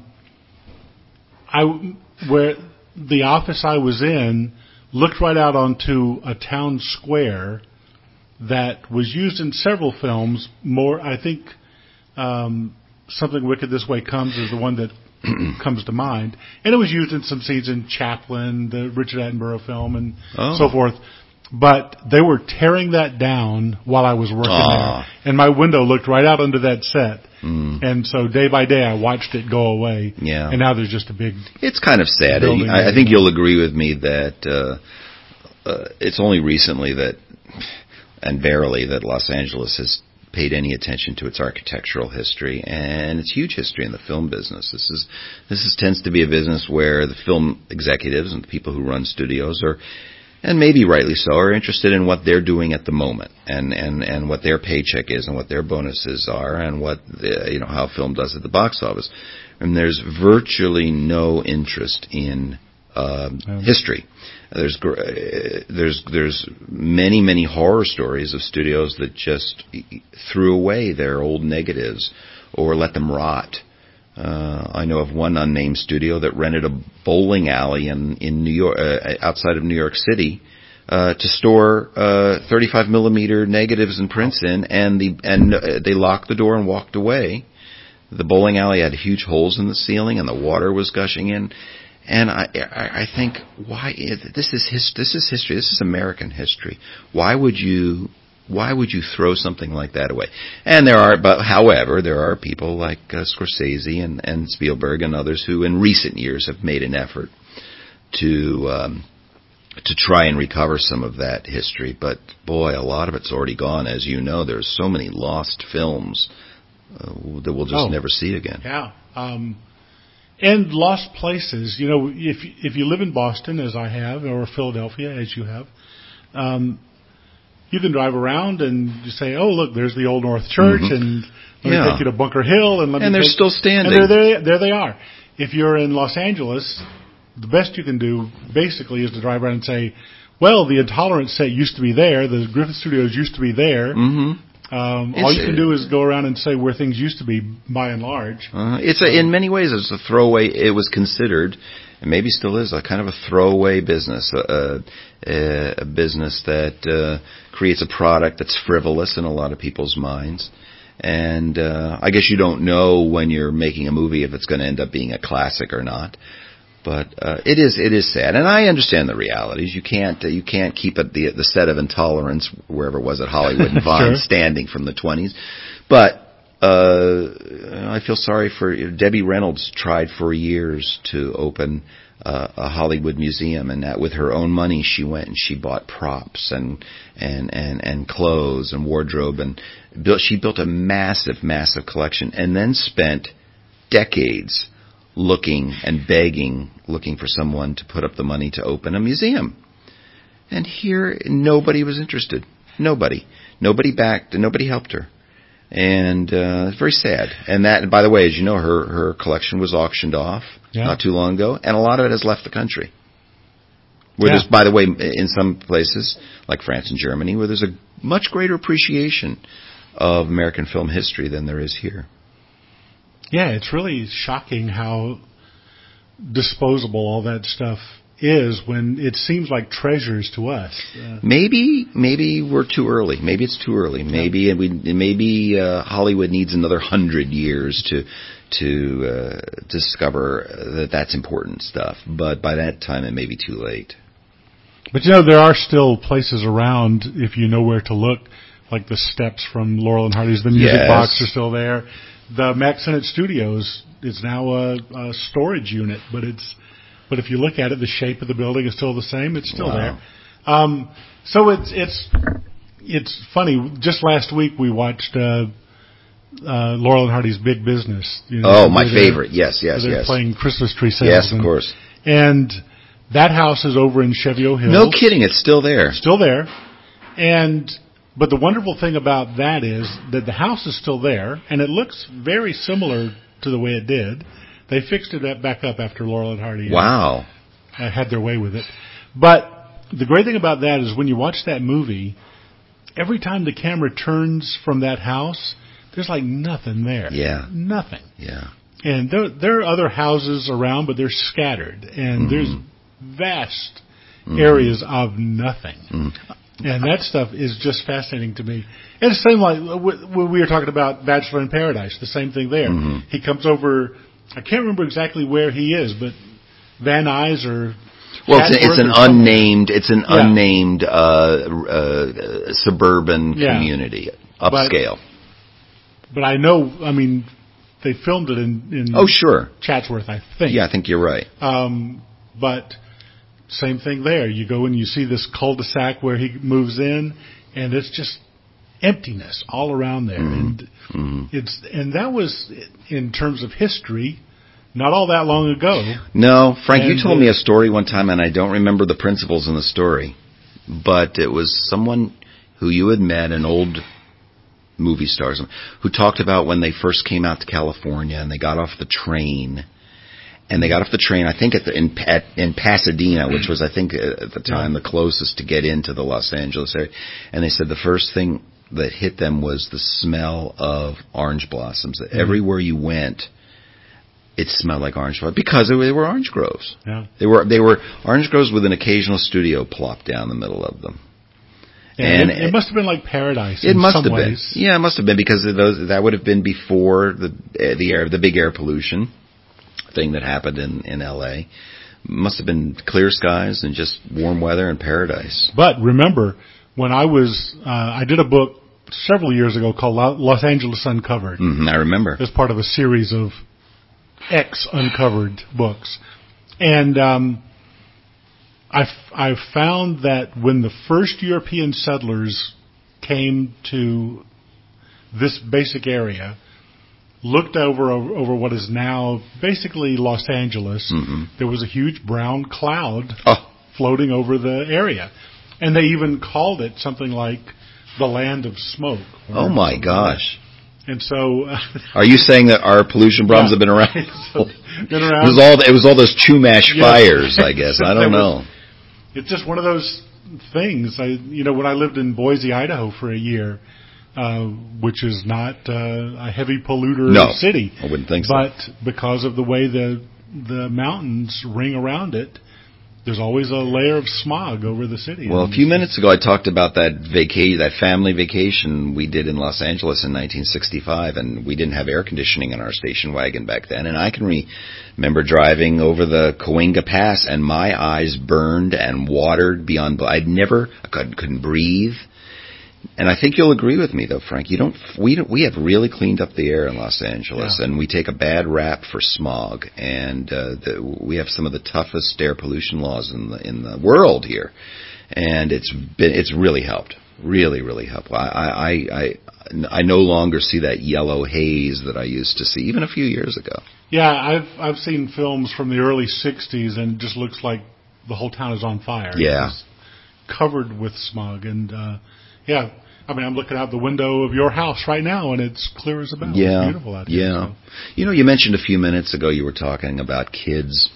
where the office I was in looked right out onto a town square that was used in several films. More, I think, Something Wicked This Way Comes is the one that comes to mind, and it was used in some scenes in Chaplin, the Richard Attenborough film, and so forth. But they were tearing that down while I was working there, and my window looked right out onto that set. And so day by day I watched it go away. Yeah. And now there's just a big... It's kind of sad. I think you'll agree with me that it's only recently and barely, that Los Angeles has paid any attention to its architectural history and its huge history in the film business. This tends to be a business where the film executives and the people who run studios are and maybe rightly so, are interested in what they're doing at the moment, and what their paycheck is, and what their bonuses are, and what how film does at the box office. And there's virtually no interest in history. There's many horror stories of studios that just threw away their old negatives or let them rot. I know of one unnamed studio that rented a bowling alley in New York, outside of New York City, to store 35 millimeter negatives and prints in, and they locked the door and walked away. The bowling alley had huge holes in the ceiling, and the water was gushing in. And I think, why this is history. This is American history. Why would you throw something like that away? And however, there are people like Scorsese and Spielberg and others who, in recent years, have made an effort to try and recover some of that history. But boy, a lot of it's already gone. As you know, there's so many lost films that we'll just never see again. Yeah. And lost places. If you live in Boston, as I have, or Philadelphia, as you have, you can drive around and you say, "Oh, look, there's the Old North Church, and let me take you to Bunker Hill, and they're still standing. And there they are. If you're in Los Angeles, the best you can do basically is to drive around and say, "Well, the Intolerance set used to be there. The Griffith Studios used to be there." Mm-hmm. All you can do is go around and say where things used to be, by and large. In many ways, it's a throwaway. It was considered, and maybe still is, a kind of a throwaway business, a business that creates a product that's frivolous in a lot of people's minds. And I guess you don't know when you're making a movie if it's going to end up being a classic or not. But it is sad, and I understand the realities. You can't keep the set of Intolerance, wherever it was at Hollywood and Vine, sure, standing from the 20s. But I feel sorry for Debbie Reynolds. Tried for years to open a Hollywood museum, and that with her own money, she went and she bought props and clothes and wardrobe, and she built a massive collection, and then spent decades looking for someone to put up the money to open a museum. And here, nobody was interested. Nobody backed, and nobody helped her. And it's very sad. And that, by the way, as you know, her collection was auctioned off not too long ago, and a lot of it has left the country. Where there's, by the way, in some places, like France and Germany, where there's a much greater appreciation of American film history than there is here. Yeah, it's really shocking how disposable all that stuff is when it seems like treasures to us. Maybe we're too early. Maybe it's too early. Maybe Hollywood needs another 100 years to discover that's important stuff. But by that time, it may be too late. But there are still places around, if you know where to look, like the steps from Laurel and Hardy's. The music box are still there. The Mack Sennett Studios is now a storage unit, but if you look at it, the shape of the building is still the same. It's still there. So it's funny. Just last week we watched Laurel and Hardy's Big Business. My favorite. Yes. They're playing Christmas tree sales. Yes, of course. And that house is over in Cheviot Hills. No kidding, it's still there. Still there. But the wonderful thing about that is that the house is still there, and it looks very similar to the way it did. They fixed it back up after Laurel and Hardy had their way with it. But the great thing about that is when you watch that movie, every time the camera turns from that house, there's like nothing there. Yeah. Nothing. Yeah. And there are other houses around, but they're scattered, and there's vast areas of nothing. And that stuff is just fascinating to me. And it's the same like when we were talking about Bachelor in Paradise, the same thing there. He comes over, I can't remember exactly wwhere he is, but Van Nuys or... Well, it's an unnamed suburban community, upscale. But I know, they filmed it in Chatsworth, I think. Yeah, I think you're right. But... same thing there. You go and you see this cul-de-sac where he moves in, and it's just emptiness all around there. And that was, in terms of history, not all that long ago. No, Frank, you told me a story one time, and I don't remember the principals in the story. but it was someone who you had met, an old movie stars, who talked about when they first came out to California and they got off the train. And they got off the train, I think, in Pasadena, which was, I think, at the time the closest to get into the Los Angeles area. And they said the first thing that hit them was the smell of orange blossoms. That everywhere you went, it smelled like orange blossoms because they were orange groves. Yeah. They were orange groves with an occasional studio plopped down the middle of them. Yeah, and it must have been like paradise. It must have been. Yeah, it must have been, because that would have been before the big air pollution thing that happened in L.A. Must have been clear skies and just warm weather and paradise. But remember, when I did a book several years ago called Los Angeles Uncovered. Mm-hmm, I remember. As part of a series of Uncovered books. And I found that when the first European settlers came to this basic area, looked over what is now basically Los Angeles, there was a huge brown cloud floating over the area. And they even called it something like the land of smoke. Oh, my gosh. And so... Are you saying that our pollution problems have been around? Been around. It was all those Chumash fires, I guess. I don't know. It's just one of those things. When I lived in Boise, Idaho for a year, which is not a heavy polluter city. I wouldn't think so. But because of the way the mountains ring around it, there's always a layer of smog over the city. Well, a few minutes ago I talked about that family vacation we did in Los Angeles in 1965, and we didn't have air conditioning in our station wagon back then. And I can remember driving over the Cahuenga Pass, and my eyes burned and watered beyond. I couldn't breathe. And I think you'll agree with me, though, Frank. We have really cleaned up the air in Los Angeles, and we take a bad rap for smog. And we have some of the toughest air pollution laws in the world here, and it's really helped. Really, really helped. I no longer see that yellow haze that I used to see even a few years ago. Yeah, I've seen films from the early '60s, and it just looks like the whole town is on fire. Yeah, it's covered with smog, and yeah, I mean, I'm looking out the window of your house right now, and it's clear as a bell. Yeah, it's beautiful out here. Yeah, so. You mentioned a few minutes ago you were talking about kids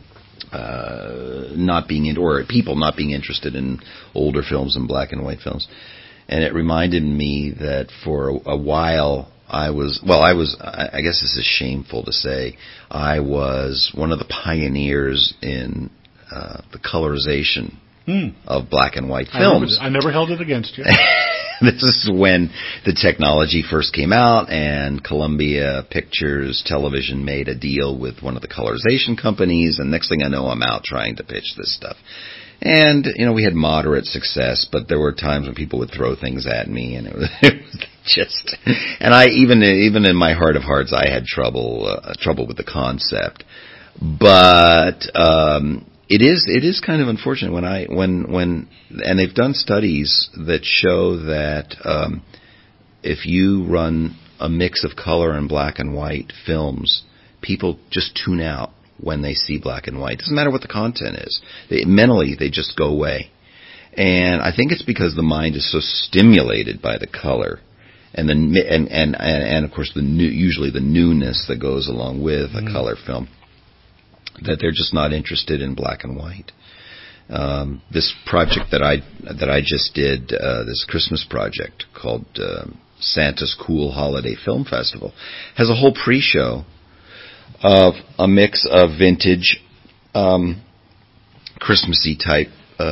not being or people not being interested in older films and black and white films, and it reminded me that for a while I guess this is shameful to say, I was one of the pioneers in the colorization of black and white films. I never held it against you. This is when the technology first came out, and Columbia Pictures Television made a deal with one of the colorization companies, and next thing I know, I'm out trying to pitch this stuff. And, we had moderate success, but there were times when people would throw things at me, and it was just... And I, even in my heart of hearts, I had trouble with the concept. But... It is kind of unfortunate when and they've done studies that show that if you run a mix of color and black and white films, people just tune out when they see black and white. It doesn't matter what the content is. Mentally, they just go away. And I think it's because the mind is so stimulated by the color and of course usually the newness that goes along with a color film, that they're just not interested in black and white. This project that I just did, this Christmas project called Santa's Cool Holiday Film Festival, has a whole pre-show of a mix of vintage, Christmassy type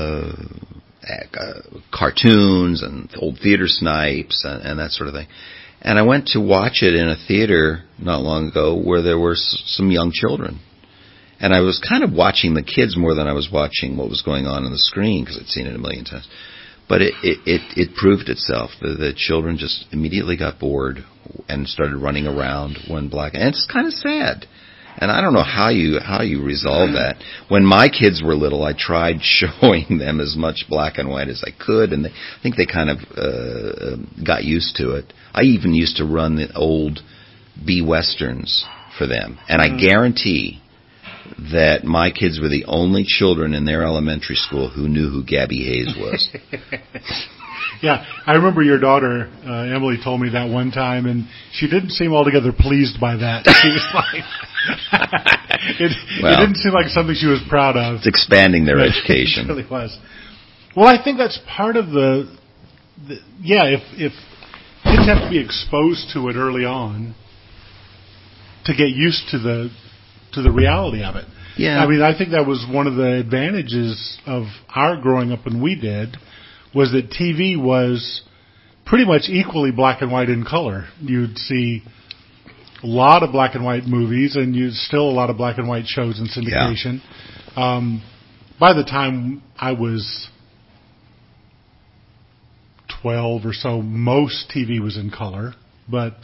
cartoons and old theater snipes and that sort of thing. And I went to watch it in a theater not long ago where there were some young children. And I was kind of watching the kids more than I was watching what was going on the screen, because I'd seen it a million times. But it proved itself. The children just immediately got bored and started running around when black. And it's kind of sad. And I don't know how you resolve that. When my kids were little, I tried showing them as much black and white as I could, and I think they kind of got used to it. I even used to run the old B-Westerns for them. And I guarantee that my kids were the only children in their elementary school who knew who Gabby Hayes was. Yeah, I remember your daughter, Emily, told me that one time, and she didn't seem altogether pleased by that. She was like, it didn't seem like something she was proud of. It's expanding their education. It really was. Well, I think that's part of if kids have to be exposed to it early on to get used to the reality of it. Yeah. I mean, I think that was one of the advantages of our growing up when we did, was that TV was pretty much equally black and white in color. You'd see a lot of black and white movies, and you'd still a lot of black and white shows in syndication. Yeah. By the time I was 12 or so, most TV was in color, but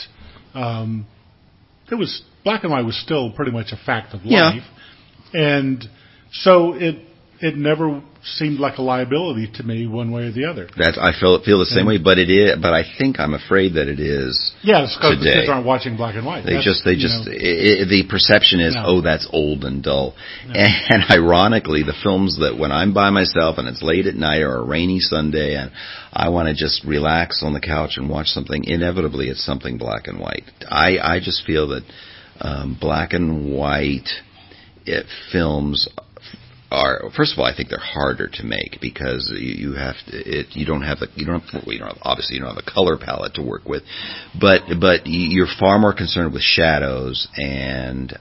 it was black and white was still pretty much a fact of life. Yeah. And so it never seemed like a liability to me one way or the other. I feel the same way, but it is. But I think I'm afraid that it is. Yeah, it's because the kids aren't watching black and white. The perception is, that's old and dull. No. And ironically, the films that when I'm by myself and it's late at night or a rainy Sunday and I want to just relax on the couch and watch something, inevitably it's something black and white. I just feel that black and white films are, first of all, I think they're harder to make because you don't have the color palette to work with, but you're far more concerned with shadows and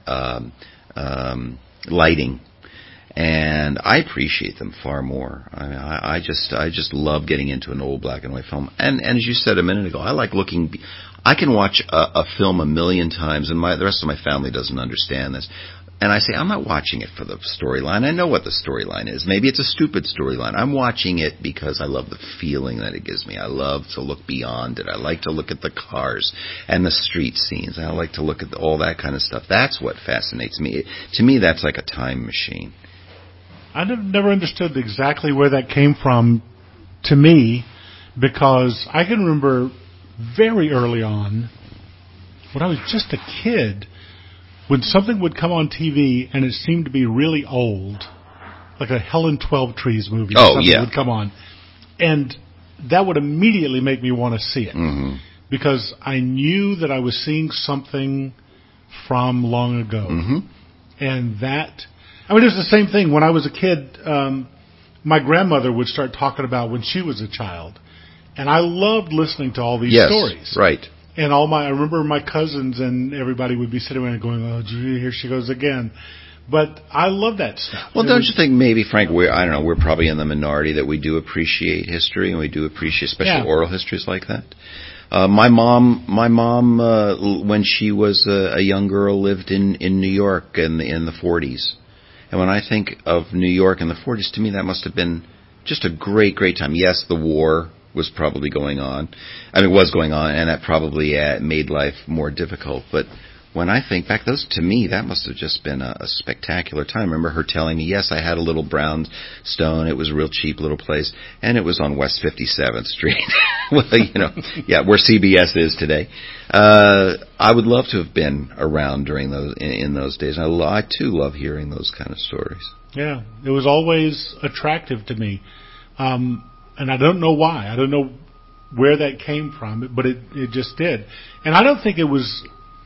lighting, and I appreciate them far more. I mean, I just love getting into an old black and white film, and as you said a minute ago, I like looking. I can watch a film 1,000,000 times, and the rest of my family doesn't understand this. And I say, I'm not watching it for the storyline. I know what the storyline is. Maybe it's a stupid storyline. I'm watching it because I love the feeling that it gives me. I love to look beyond it. I like to look at the cars and the street scenes. I like to look at all that kind of stuff. That's what fascinates me. To me, that's like a time machine. I never understood exactly where that came from to me, because I can remember very early on, when I was just a kid, when something would come on TV and it seemed to be really old, like a Helen 12 Trees movie would come on, and that would immediately make me want to see it, because I knew that I was seeing something from long ago. And that, I mean, it was the same thing when I was a kid. My grandmother would start talking about when she was a child, and I loved listening to all these stories. Right. And I remember my cousins and everybody would be sitting around going, "Oh, gee, here she goes again." But I love that stuff. Well, don't you think maybe, Frank, we're probably in the minority that we do appreciate history, and we do appreciate especially oral histories like that. My mom, when she was a young girl, lived in New York in the 40s. And when I think of New York in the 40s, to me that must have been just a great, great time. Yes, the war was probably going on. I mean, it was going on, and that probably made life more difficult. But when I think back, to me, that must have just been a spectacular time. I remember her telling me, yes, I had a little brownstone. It was a real cheap little place, and it was on West 57th Street. Well, where CBS is today. I would love to have been around during in those days. I too love hearing those kind of stories. Yeah, it was always attractive to me. And I don't know why. I don't know where that came from, but it just did. And I don't think it was,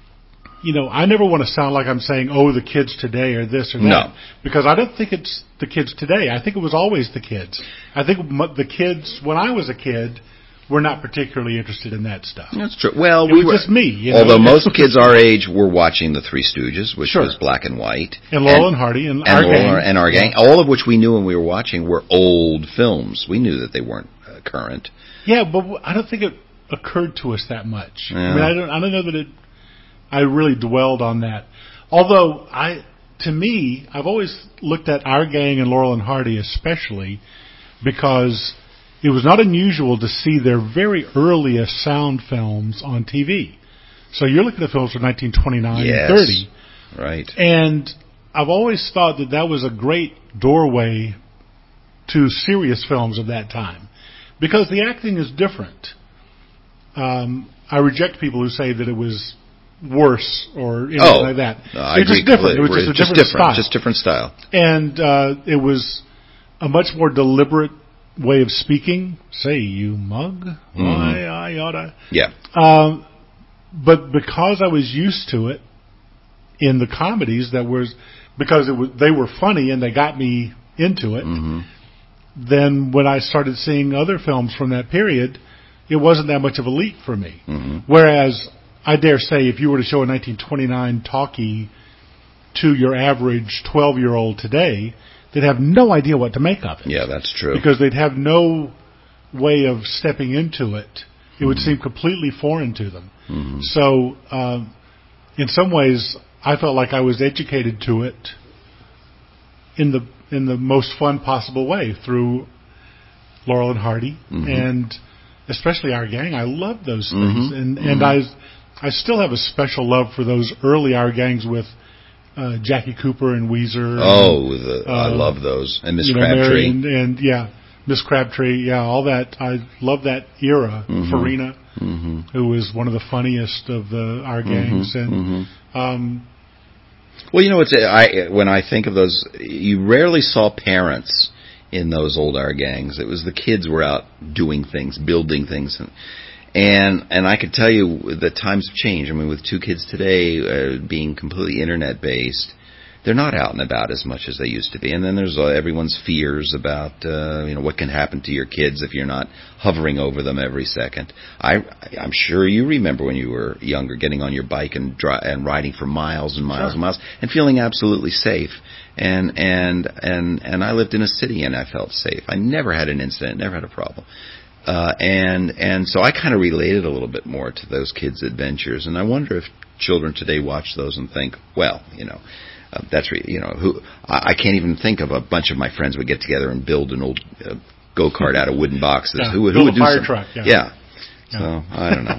I never want to sound like I'm saying, oh, the kids today are this or that. No. Because I don't think it's the kids today. I think it was always the kids. I think the kids, when I was a kid, were not particularly interested in that stuff. That's true. Well, it was just me. Although most kids our age were watching the Three Stooges, which was black and white. And Laurel and Hardy and our gang. All of which we knew when we were watching were old films. We knew that they weren't current. Yeah, but I don't think it occurred to us that much. Yeah. I mean, I don't know that I really dwelled on that. Although, to me, I've always looked at Our Gang and Laurel and Hardy especially because it was not unusual to see their very earliest sound films on TV. So you're looking at films from 1929 and 30. Right. And I've always thought that was a great doorway to serious films of that time because the acting is different. I reject people who say that it was worse or anything like that. I It was agree just different. completely. It was just a different style. Just different style. And it was a much more deliberate way of speaking. Say, you mug, why I oughta. Yeah. But because I was used to it in the comedies, because they were funny and they got me into it. Then when I started seeing other films from that period, it wasn't that much of a leap for me. Whereas I dare say, if you were to show a 1929 talkie to your average 12-year-old today, they'd have no idea what to make of it. Yeah, that's true. Because they'd have no way of stepping into it. It would seem completely foreign to them. So, in some ways, I felt like I was educated to it in the most fun possible way through Laurel and Hardy, and especially Our Gang. I love those things, and I still have a special love for those early Our Gangs with Jackie Cooper and Weezer. I love those, and Miss Crabtree, and Miss Crabtree, all that. I love that era. Farina, who was one of the funniest of our gangs, and well, when I think of those, you rarely saw parents in those old Our Gangs. It was the kids were out doing things, building things, and I could tell you that times have changed. I mean, with two kids today being completely internet based, they're not out and about as much as they used to be. And then there's everyone's fears about what can happen to your kids if you're not hovering over them every second. I'm sure you remember when you were younger, getting on your bike and riding for miles and miles and miles and feeling absolutely safe. And I lived in a city and I felt safe. I never had an incident, never had a problem. And so I kind of related a little bit more to those kids' adventures. And I wonder if children today watch those and think, well, that's who I can't even think of a bunch of my friends would get together and build an old go-kart out of wooden boxes. Yeah, who would build do a fire something? truck? Yeah. So I don't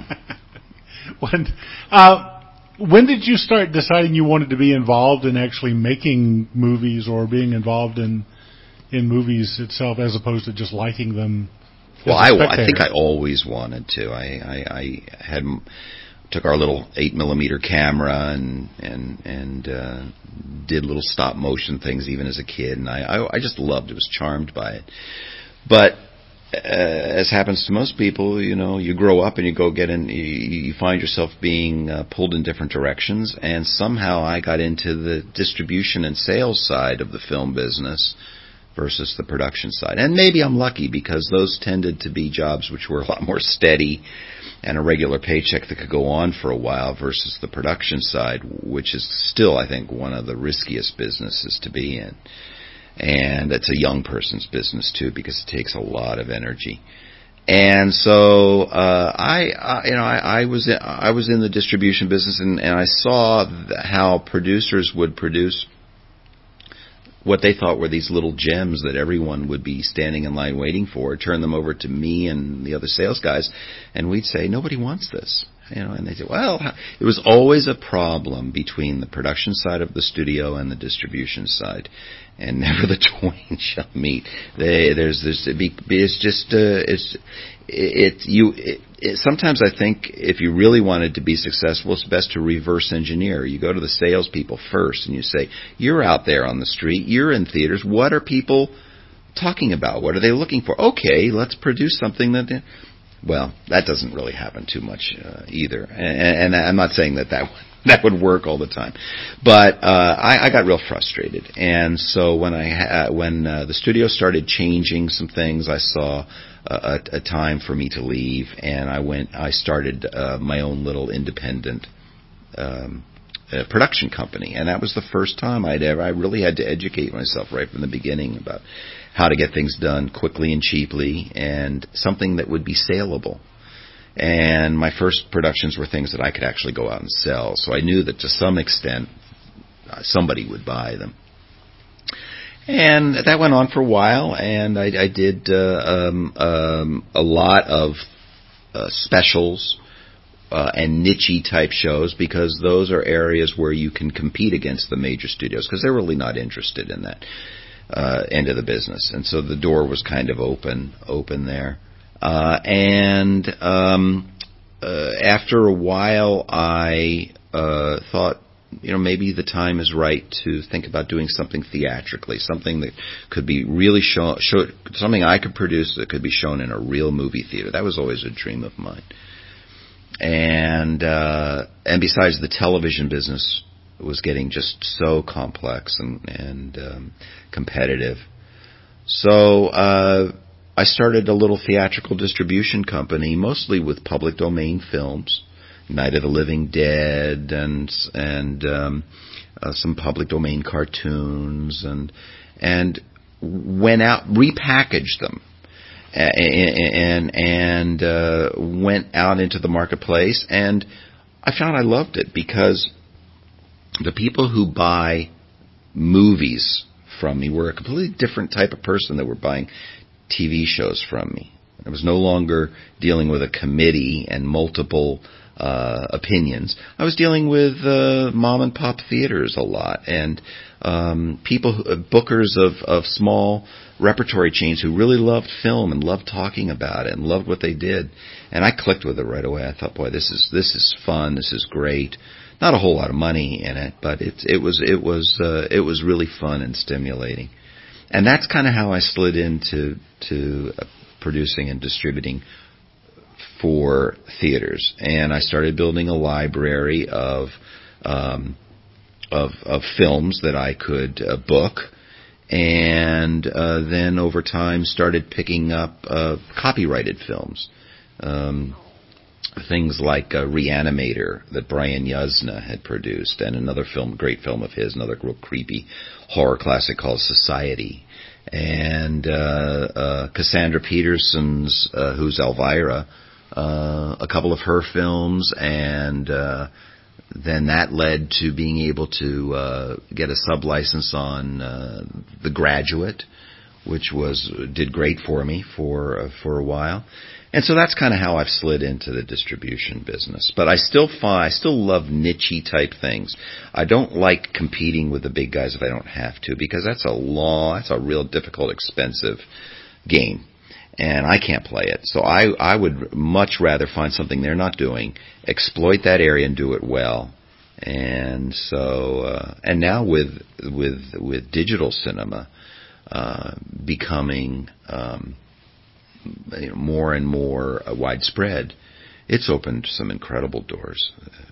know. When did you start deciding you wanted to be involved in actually making movies or being involved in movies itself, as opposed to just liking them? Well, I think I always wanted to. I took our little 8mm camera and did little stop motion things even as a kid, and I just loved it. Was charmed by it. But as happens to most people, you grow up and you go get in. You find yourself being pulled in different directions, and somehow I got into the distribution and sales side of the film business versus the production side. And maybe I'm lucky because those tended to be jobs which were a lot more steady and a regular paycheck that could go on for a while versus the production side, which is still, I think, one of the riskiest businesses to be in. And it's a young person's business too, because it takes a lot of energy. And so I was in the distribution business, and I saw how producers would produce what they thought were these little gems that everyone would be standing in line waiting for, turn them over to me and the other sales guys, and we'd say, nobody wants this. And they'd say, well, it was always a problem between the production side of the studio and the distribution side, and never the twain shall meet. Sometimes I think if you really wanted to be successful, it's best to reverse engineer. You go to the salespeople first and you say, you're out there on the street, you're in theaters, what are people talking about? What are they looking for? Okay, let's produce something that... Well, that doesn't really happen too much either. And I'm not saying that would work all the time. But I got real frustrated. And so when the studio started changing some things, I saw a time for me to leave, and I started my own little independent production company. And that was the first time I really had to educate myself right from the beginning about how to get things done quickly and cheaply, and something that would be saleable. And my first productions were things that I could actually go out and sell. So I knew that to some extent somebody would buy them. And that went on for a while, and I did a lot of specials and niche-y type shows, because those are areas where you can compete against the major studios, because they're really not interested in that end of the business. And so the door was kind of open there. After a while, I thought, maybe the time is right to think about doing something theatrically, something that could be really something I could produce that could be shown in a real movie theater. That was always a dream of mine. And besides, the television business was getting just so complex and competitive. So I started a little theatrical distribution company, mostly with public domain films, Night of the Living Dead, and some public domain cartoons, and went out, repackaged them, and went out into the marketplace. And I found I loved it because the people who buy movies from me were a completely different type of person that were buying TV shows from me. I was no longer dealing with a committee and multiple opinions. I was dealing with mom and pop theaters a lot, and people, bookers of small repertory chains who really loved film and loved talking about it and loved what they did. And I clicked with it right away. I thought, boy, this is fun. This is great. Not a whole lot of money in it, but it was really fun and stimulating. And that's kind of how I slid into producing and distributing for theaters. And I started building a library of films that I could book, and then over time started picking up copyrighted films. Things like Reanimator that Brian Yuzna had produced, and another great film of his, another real creepy horror classic called Society. And Cassandra Peterson's, who's Elvira, a couple of her films, and then that led to being able to get a sub-license on The Graduate, which did great for me for a while. And so that's kind of how I've slid into the distribution business. But I still love niche-y type things. I don't like competing with the big guys if I don't have to, because that's a real difficult, expensive game. And I can't play it. So I would much rather find something they're not doing, exploit that area and do it well. And so, and now with digital cinema becoming more and more widespread, it's opened some incredible doors.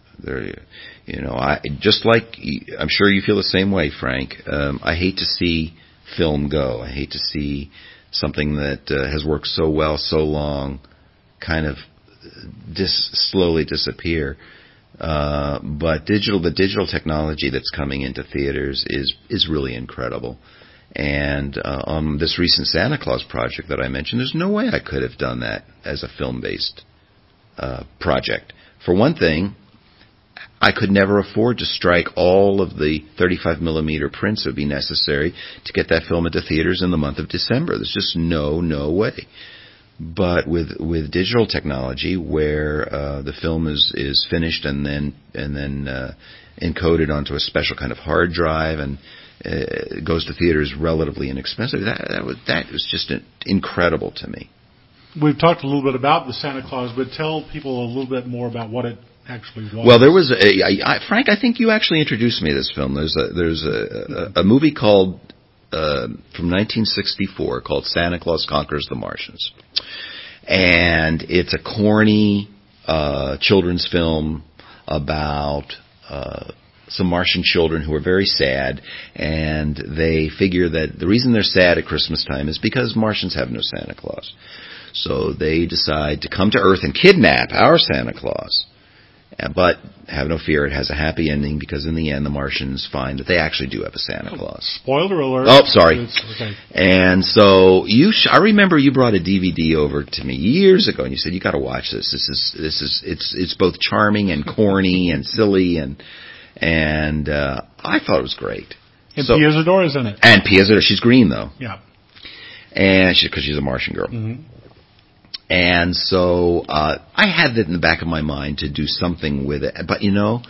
I just like, I'm sure you feel the same way, Frank. I hate to see film go. I hate to see something that has worked so well, so long, kind of slowly disappear. But the digital technology that's coming into theaters is really incredible. And on this recent Santa Claus project that I mentioned, there's no way I could have done that as a film-based project. For one thing, I could never afford to strike all of the 35 millimeter prints that would be necessary to get that film into theaters in the month of December. There's just no way. But with digital technology, where the film is finished and then encoded onto a special kind of hard drive and it goes to theaters relatively inexpensive, that was just incredible to me. We've talked a little bit about the Santa Claus, but tell people a little bit more about what it actually was. Well, there was Frank, I think you actually introduced me to this film. There's a movie called from 1964 called Santa Claus Conquers the Martians, and it's a corny children's film about some Martian children who are very sad, and they figure that the reason they're sad at Christmas time is because Martians have no Santa Claus. So they decide to come to Earth and kidnap our Santa Claus. But have no fear, it has a happy ending, because in the end the Martians find that they actually do have a Santa Claus. Spoiler alert. Oh, sorry. Okay. And so I remember you brought a DVD over to me years ago, and you said, you got to watch this. It's both charming and corny and silly, and I thought it was great. And Pia Zadora's in it. And Pia Zadora, she's green though. Yeah. And because she's a Martian girl. Mm-hmm. And so I had that in the back of my mind to do something with it. But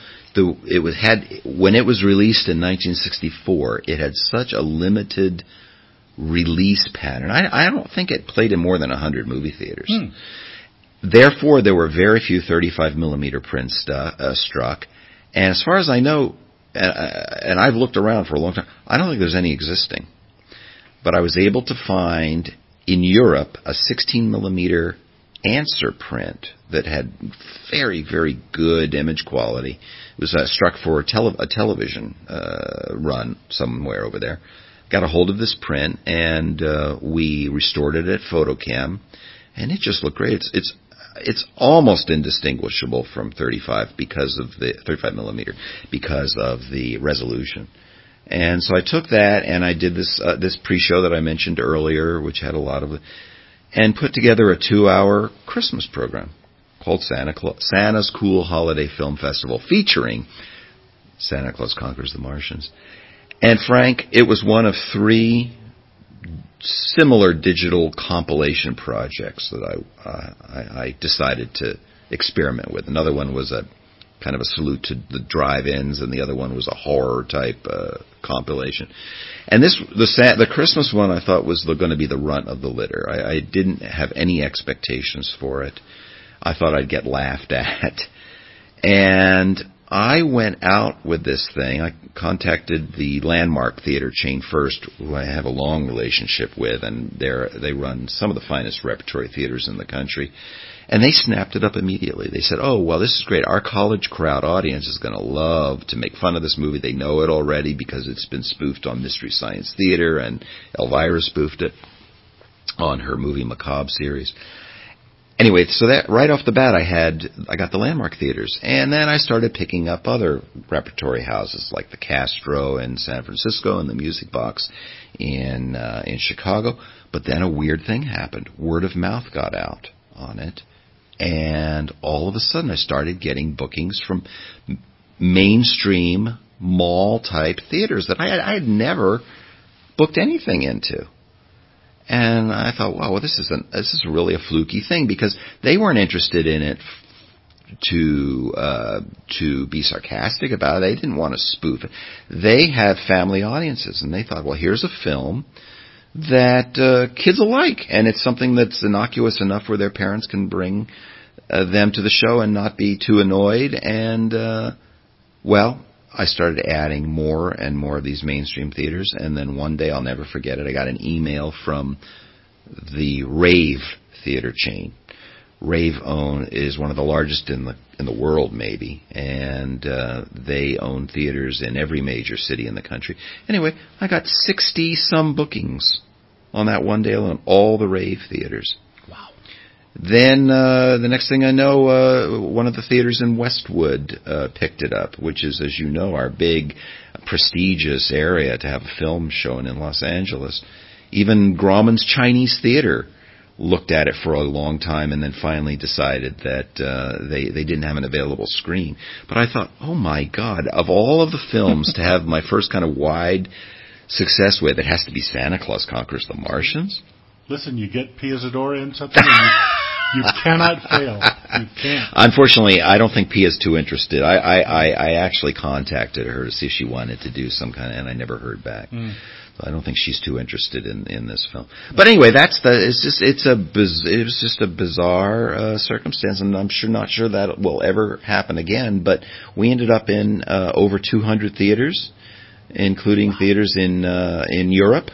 when it was released in 1964, it had such a limited release pattern. I don't think it played in more than 100 movie theaters. Therefore, there were very few 35 millimeter prints struck, And as far as I know, and I've looked around for a long time, I don't think there's any existing. But I was able to find in Europe a 16 millimeter answer print that had very, very good image quality. It was struck for a television run somewhere over there. Got a hold of this print, and we restored it at Photocam, and it just looked great. It's almost indistinguishable from 35 millimeter because of the resolution. And so I took that and I did this pre-show that I mentioned earlier, which had a lot of, and put together a 2-hour Christmas program called Santa's Cool Holiday Film Festival, featuring Santa Claus Conquers the Martians. And Frank, it was one of 3 similar digital compilation projects that I decided to experiment with. Another one was a kind of a salute to the drive-ins, and the other one was a horror type compilation. And the Christmas one I thought was going to be the runt of the litter. I didn't have any expectations for it. I thought I'd get laughed at. And I went out with this thing. I contacted the Landmark Theater chain first, who I have a long relationship with, and they run some of the finest repertory theaters in the country. And they snapped it up immediately. They said, oh, well, this is great. Our college crowd audience is going to love to make fun of this movie. They know it already because it's been spoofed on Mystery Science Theater, and Elvira spoofed it on her Movie Macabre series. Anyway, so that right off the bat, I got the Landmark Theaters, and then I started picking up other repertory houses like the Castro in San Francisco and the Music Box in Chicago. But then a weird thing happened. Word of mouth got out on it, and all of a sudden I started getting bookings from mainstream mall-type theaters that I had never booked anything into. And I thought, wow, well, this is really a fluky thing, because they weren't interested in it to be sarcastic about it. They didn't want to spoof it. They have family audiences, and they thought, well, here's a film that kids will like, and it's something that's innocuous enough where their parents can bring them to the show and not be too annoyed. And well, I started adding more and more of these mainstream theaters, and then one day, I'll never forget it, I got an email from the Rave theater chain. Rave is one of the largest in the world, maybe, and they own theaters in every major city in the country. Anyway, I got 60-some bookings on that one day alone, all the Rave theaters. Wow. Then the next thing I know, one of the theaters in Westwood picked it up, which is, as you know, our big, prestigious area to have a film shown in Los Angeles. Even Grauman's Chinese Theater looked at it for a long time and then finally decided that they didn't have an available screen. But I thought, oh my God, of all of the films to have my first kind of wide success with, it has to be Santa Claus Conquers the Martians. Listen, you get Pia Zadora in something, and you cannot fail. You can't. Unfortunately, I don't think Pia's too interested. I actually contacted her to see if she wanted to do some kind of, and I never heard back. So I don't think she's too interested in this film. But anyway, it was just a bizarre circumstance, and I'm not sure that will ever happen again. But we ended up in over 200 theaters, including theaters in Europe.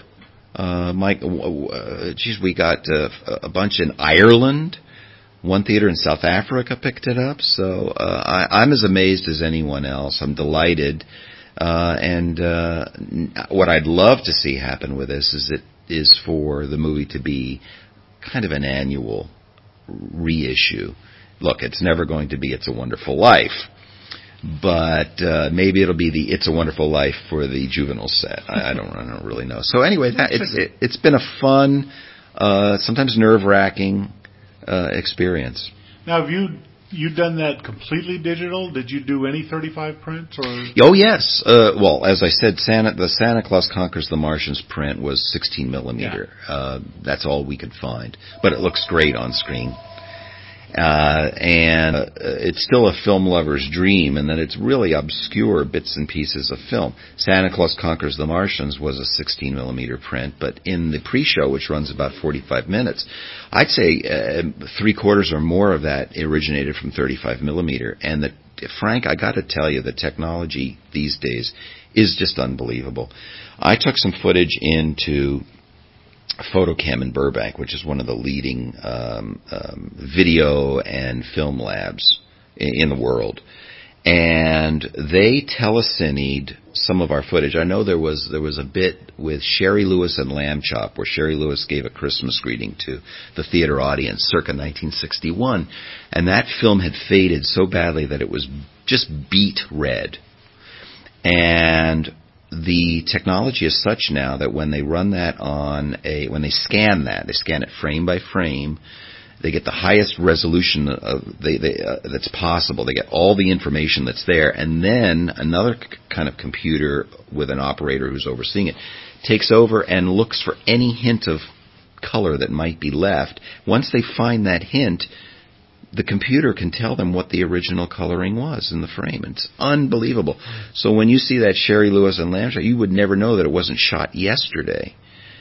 We got a bunch in Ireland. One theater in South Africa picked it up. So I'm as amazed as anyone else. I'm delighted. And what I'd love to see happen with this is for the movie to be kind of an annual reissue. Look, it's never going to be It's a Wonderful Life, but maybe it'll be the It's a Wonderful Life for the juvenile set. I don't really know. So anyway, it's been a fun, sometimes nerve-wracking experience. Now, have you done that completely digital? Did you do any 35 prints? Or? Oh, yes. Well, as I said, the Santa Claus Conquers the Martians print was 16 millimeter. Yeah. That's all we could find. But it looks great on screen. And it's still a film lover's dream, and that it's really obscure bits and pieces of film. Santa Claus Conquers the Martians was a 16 millimeter print, but in the pre-show, which runs about 45 minutes, I'd say 3/4 or more of that originated from 35 millimeter, and the Frank, I got to tell you, the technology these days is just unbelievable. I took some footage into Photocam in Burbank, which is one of the leading video and film labs in the world. And they telecined some of our footage. I know there was a bit with Sherry Lewis and Lamb Chop, where Sherry Lewis gave a Christmas greeting to the theater audience circa 1961. And that film had faded so badly that it was just beet red. And the technology is such now that when they run that when they scan it frame by frame, they get the highest resolution that's possible. They get all the information that's there, and then another kind of computer with an operator who's overseeing it takes over and looks for any hint of color that might be left. Once they find that hint, the computer can tell them what the original coloring was in the frame. It's unbelievable. So when you see that Sherry Lewis and Lamb Chop, you would never know that it wasn't shot yesterday.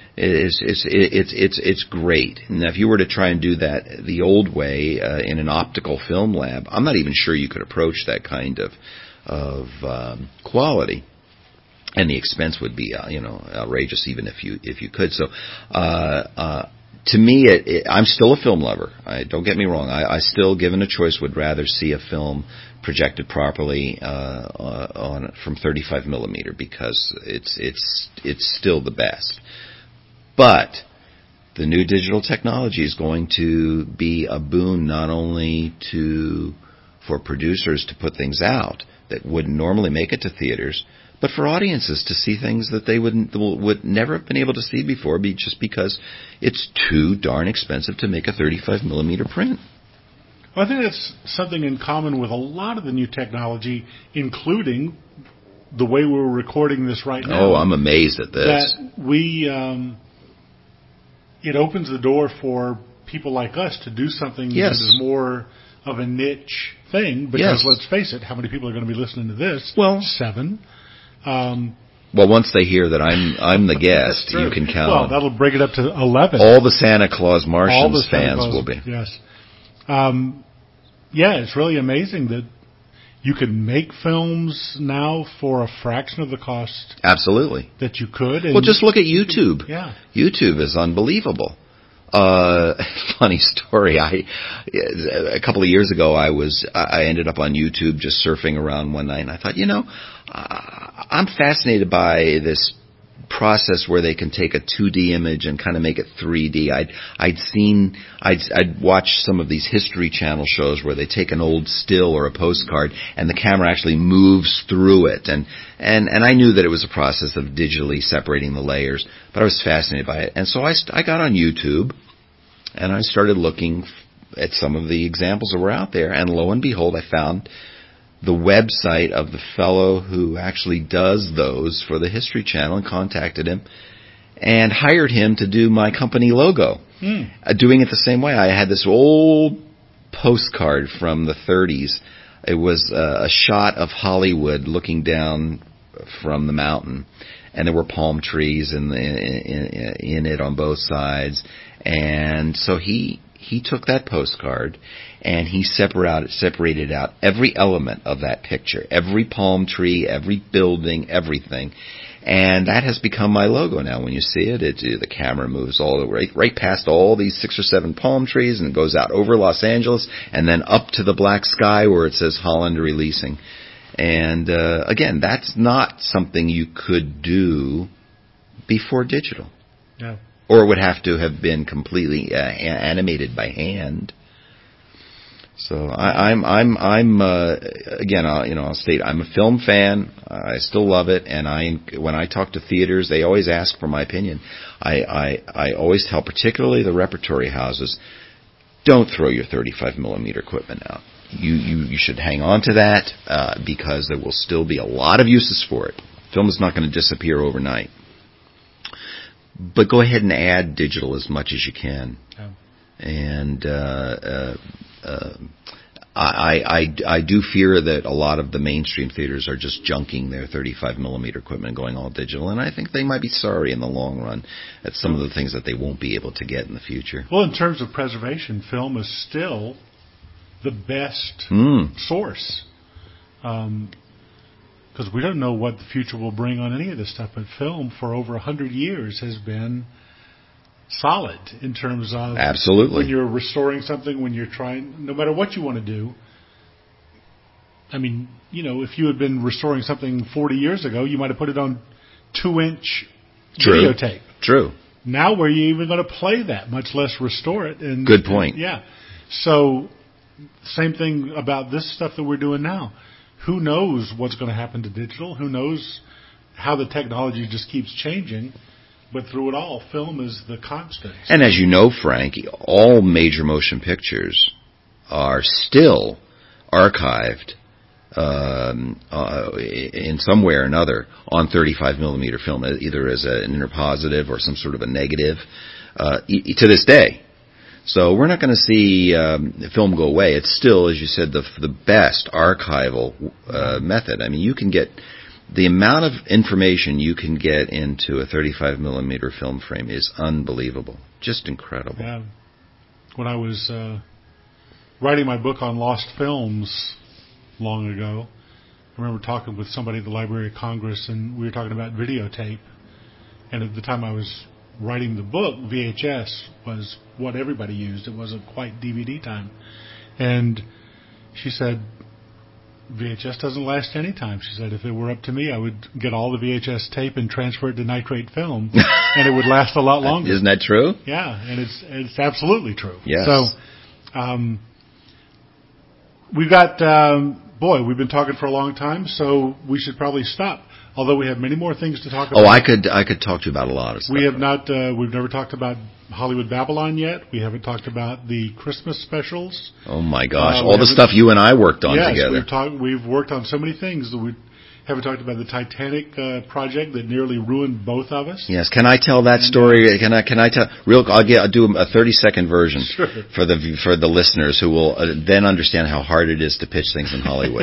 It's great. Now, if you were to try and do that the old way in an optical film lab, I'm not even sure you could approach that kind of quality, and the expense would be outrageous even if you could. So to me, I'm still a film lover. Don't get me wrong. I still, given a choice, would rather see a film projected properly from 35 millimeter, because it's still the best. But the new digital technology is going to be a boon not only for producers to put things out that wouldn't normally make it to theaters, but for audiences to see things that they would never have been able to see before, just because it's too darn expensive to make a 35 millimeter print. Well, I think that's something in common with a lot of the new technology, including the way we're recording this right now. Oh, I'm amazed at this. That it opens the door for people like us to do something that is more of a niche thing, because let's face it, how many people are going to be listening to this? Well, 7. Well, once they hear that I'm the guest, you can count. Well, that'll bring it up to 11. All the Santa Claus Martians fans will be. Yes. It's really amazing that you can make films now for a fraction of the cost. Absolutely. That you could. Well, just look at YouTube. Yeah. YouTube is unbelievable. Funny story. A couple of years ago, I ended up on YouTube just surfing around one night, and I thought, I'm fascinated by this process where they can take a 2D image and kind of make it 3D. I'd watched some of these History Channel shows where they take an old still or a postcard and the camera actually moves through it, and I knew that it was a process of digitally separating the layers, but I was fascinated by it. And so I got on YouTube and I started looking at some of the examples that were out there, and lo and behold, I found the website of the fellow who actually does those for the History Channel, and contacted him and hired him to do my company logo. Doing it the same way. I had this old postcard from the 30s. It was a shot of Hollywood looking down from the mountain, and there were palm trees in it on both sides. And so he took that postcard and he separated out every element of that picture, every palm tree, every building, everything. And that has become my logo now. When you see it, the camera moves all the way right past all these 6 or 7 palm trees, and it goes out over Los Angeles and then up to the black sky where it says Holland Releasing. And again, that's not something you could do before digital. Yeah. Or it would have to have been completely animated by hand. So I'm again, I'll state, I'm a film fan. I still love it, and when I talk to theaters, they always ask for my opinion. I always tell, particularly the repertory houses, don't throw your 35 millimeter equipment out. You should hang on to that because there will still be a lot of uses for it. Film is not going to disappear overnight. But go ahead and add digital as much as you can. Yeah. And I do fear that a lot of the mainstream theaters are just junking their 35 millimeter equipment and going all digital, and I think they might be sorry in the long run at some of the things that they won't be able to get in the future. Well, in terms of preservation, film is still the best source. because we don't know what the future will bring on any of this stuff. But film for over 100 years has been solid in terms of absolutely when you're restoring something, when you're trying, no matter what you want to do. I mean, if you had been restoring something 40 years ago, you might have put it on 2-inch videotape. True. Now, where are you even going to play that, much less restore it? And good point. Yeah. So, same thing about this stuff that we're doing now. Who knows what's going to happen to digital? Who knows how the technology just keeps changing? But through it all, film is the constant. And as you know, Frank, all major motion pictures are still archived in some way or another on 35 millimeter film, either as an interpositive or some sort of a negative, to this day. So we're not going to see film go away. It's still, as you said, the best archival method. I mean, you can get the amount of information you can get into a 35 millimeter film frame is unbelievable, just incredible. Yeah. When I was writing my book on lost films long ago, I remember talking with somebody at the Library of Congress, and we were talking about videotape. And at the time I was writing the book, VHS was what everybody used. It wasn't quite DVD time. And she said, VHS doesn't last any time. She said, if it were up to me, I would get all the VHS tape and transfer it to nitrate film, and it would last a lot longer. Isn't that true? Yeah, and it's absolutely true. Yes. So, we've got, we've been talking for a long time, so we should probably stop. Although we have many more things to talk about. Oh, I could talk to you about a lot of stuff. We have not. We've never talked about Hollywood Babylon yet. We haven't talked about the Christmas specials. Oh my gosh! All the stuff you and I worked on together. Yes, we've worked on so many things. We haven't talked about the Titanic project that nearly ruined both of us. Yes. Can I tell that story? Can I tell? I'll do a 30-second version for the listeners who will then understand how hard it is to pitch things in Hollywood.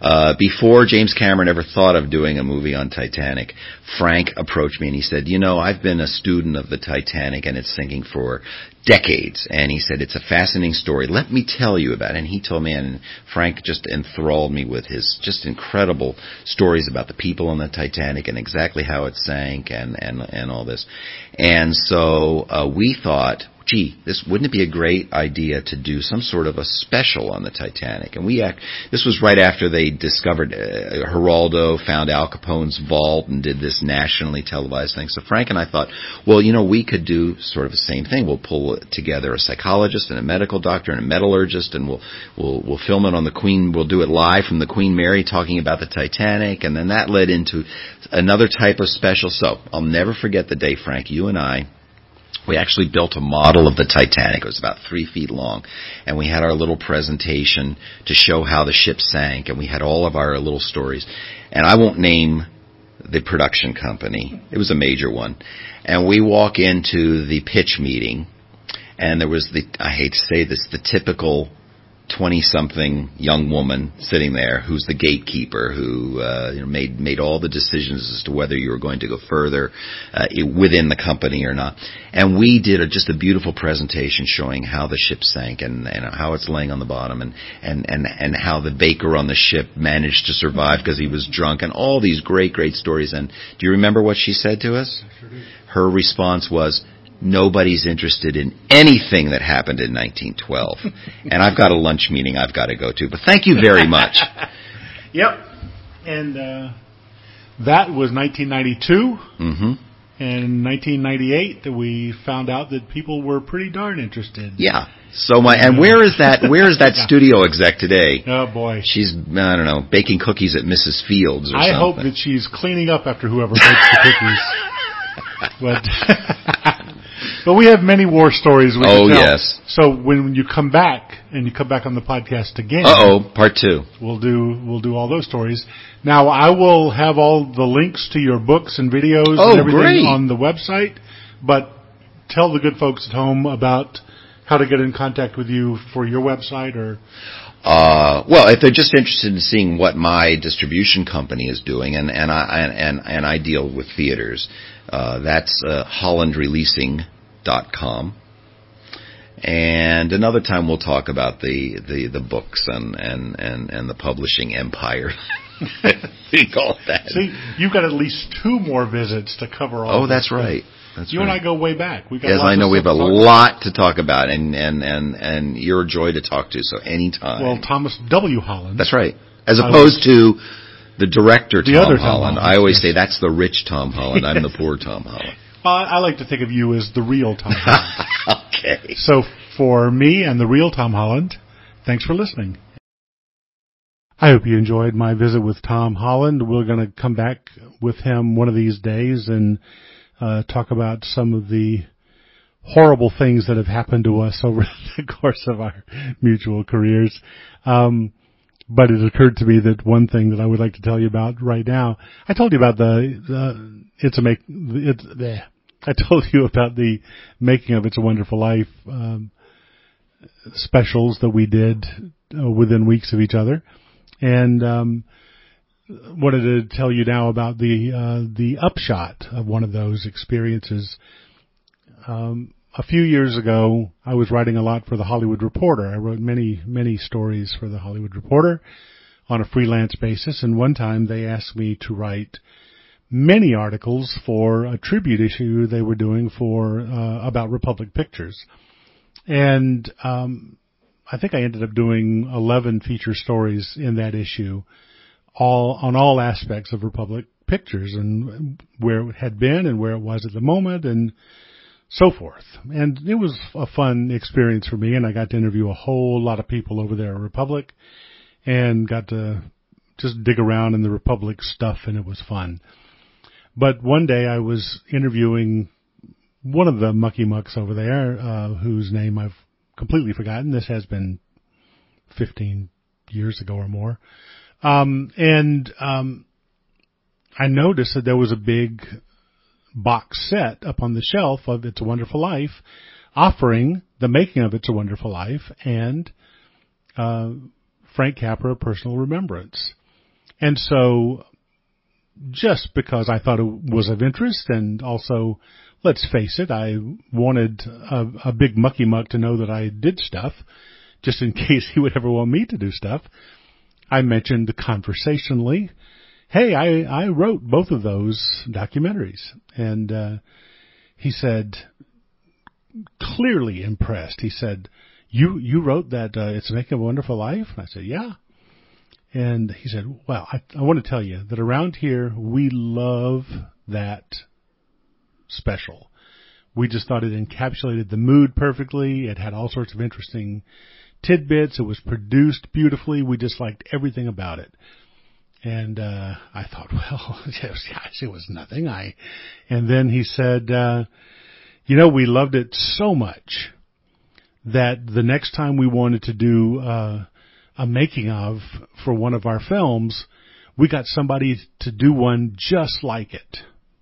Before James Cameron ever thought of doing a movie on Titanic, Frank approached me and he said, I've been a student of the Titanic and its sinking for decades. And he said, it's a fascinating story. Let me tell you about it. And he told me, and Frank just enthralled me with his just incredible stories about the people on the Titanic and exactly how it sank and all this. And so we thought, gee, wouldn't it be a great idea to do some sort of a special on the Titanic? And this was right after they discovered Geraldo found Al Capone's vault and did this nationally televised thing. So Frank and I thought, well, we could do sort of the same thing. We'll pull together a psychologist and a medical doctor and a metallurgist, and we'll film it on the Queen. We'll do it live from the Queen Mary talking about the Titanic, and then that led into another type of special. So I'll never forget the day, Frank, you and I. We actually built a model of the Titanic. It was about 3 feet long. And we had our little presentation to show how the ship sank. And we had all of our little stories. And I won't name the production company. It was a major one. And we walk into the pitch meeting. And there was I hate to say this, the typical 20-something young woman sitting there who's the gatekeeper who made all the decisions as to whether you were going to go further within the company or not. And we did just a beautiful presentation showing how the ship sank and how it's laying on the bottom and how the baker on the ship managed to survive because he was drunk and all these great stories. And do you remember what she said to us? I sure do. Her response was, nobody's interested in anything that happened in 1912. And I've got a lunch meeting I've got to go to. But thank you very much. Yep. And that was 1992. Mm-hmm. And in 1998, we found out that people were pretty darn interested. Yeah. So where is that studio exec today? Oh boy. She's, I don't know, baking cookies at Mrs. Fields or something. I hope that she's cleaning up after whoever bakes the cookies. But we have many war stories we can tell. Yes. So when you come back and you come back on the podcast again, part 2. We'll do all those stories. Now I will have all the links to your books and videos and everything on the website. But tell the good folks at home about how to get in contact with you for your website or. Well, if they're just interested in seeing what my distribution company is doing, and I deal with theaters, that's hollandreleasing.com. And another time we'll talk about the books and the publishing empire. We call it that. See, you've got at least 2 more visits to cover all. Oh, that's right. You and I go way back. Yes, I know we have a lot to talk about, and you're a joy to talk to. So anytime. Well, Thomas W. Holland. That's right. As opposed to the director Tom other Holland. Tom I always say that's the rich Tom Holland. I'm the poor Tom Holland. I like to think of you as the real Tom Holland. Okay. So for me and the real Tom Holland, thanks for listening. I hope you enjoyed my visit with Tom Holland. We're going to come back with him one of these days and talk about some of the horrible things that have happened to us over the course of our mutual careers. But it occurred to me that one thing that I would like to tell you about right now, I told you about I told you about the making of It's a Wonderful Life specials that we did within weeks of each other, and wanted to tell you now about the upshot of one of those experiences. A few years ago, I was writing a lot for The Hollywood Reporter. I wrote many stories for The Hollywood Reporter on a freelance basis, and one time they asked me to write many articles for a tribute issue they were doing for about Republic Pictures. And I think I ended up doing 11 feature stories in that issue, on all aspects of Republic Pictures and where it had been and where it was at the moment and so forth. And it was a fun experience for me, and I got to interview a whole lot of people over there at Republic and got to just dig around in the Republic stuff, and it was fun. But one day I was interviewing one of the mucky mucks over there, whose name I've completely forgotten. This has been 15 years ago or more. And I noticed that there was a big box set up on the shelf of It's a Wonderful Life, offering the making of It's a Wonderful Life and Frank Capra Personal Remembrance. And so, just because I thought it was of interest, and also, let's face it, I wanted a big mucky muck to know that I did stuff, just in case he would ever want me to do stuff, I mentioned conversationally, hey, I wrote both of those documentaries. And he said, clearly impressed, he said, you wrote that It's Making a Wonderful Life? And I said, yeah. And he said, well, I want to tell you that around here, we love that special. We just thought it encapsulated the mood perfectly. It had all sorts of interesting tidbits. It was produced beautifully. We just liked everything about it. And I thought, well, it was nothing. And then he said, we loved it so much that the next time we wanted to do a making of for one of our films, we got somebody to do one just like it.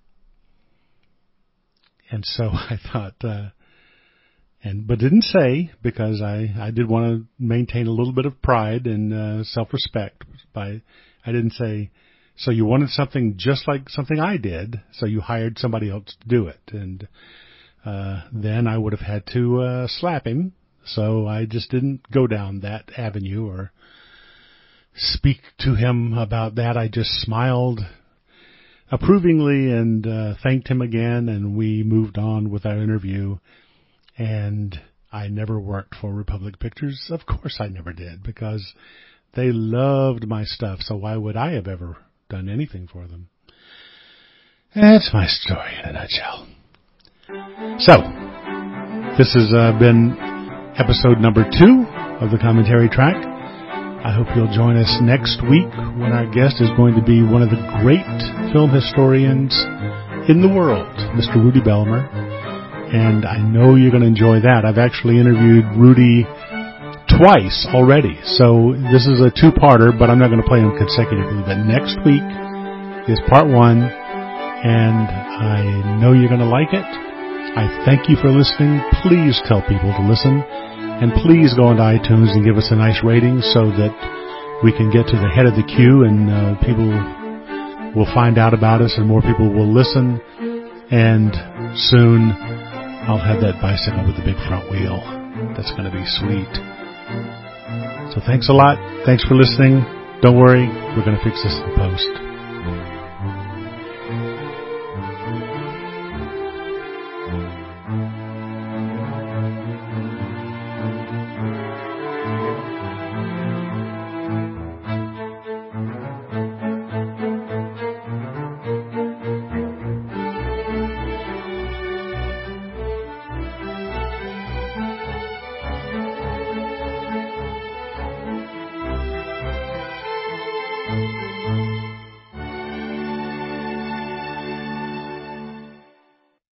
And so I thought, but didn't say, because I did want to maintain a little bit of pride and self-respect. I didn't say, so you wanted something just like something I did, so you hired somebody else to do it. And then I would have had to slap him. So I just didn't go down that avenue or speak to him about that. I just smiled approvingly and thanked him again, and we moved on with our interview. And I never worked for Republic Pictures. Of course I never did, because they loved my stuff, so why would I have ever done anything for them? That's my story in a nutshell. So, this has been episode number 2 of the Commentary Track. I hope you'll join us next week when our guest is going to be one of the great film historians in the world, Mr. Rudy Bellmer. And I know you're going to enjoy that. I've actually interviewed Rudy twice already. So this is a 2-parter, but I'm not going to play them consecutively. But next week is part 1, and I know you're going to like it. I thank you for listening. Please tell people to listen. And please go onto iTunes and give us a nice rating so that we can get to the head of the queue and people will find out about us and more people will listen. And soon I'll have that bicycle with the big front wheel. that's going to be sweet. So thanks a lot. Thanks for listening. Don't worry, we're going to fix this in post.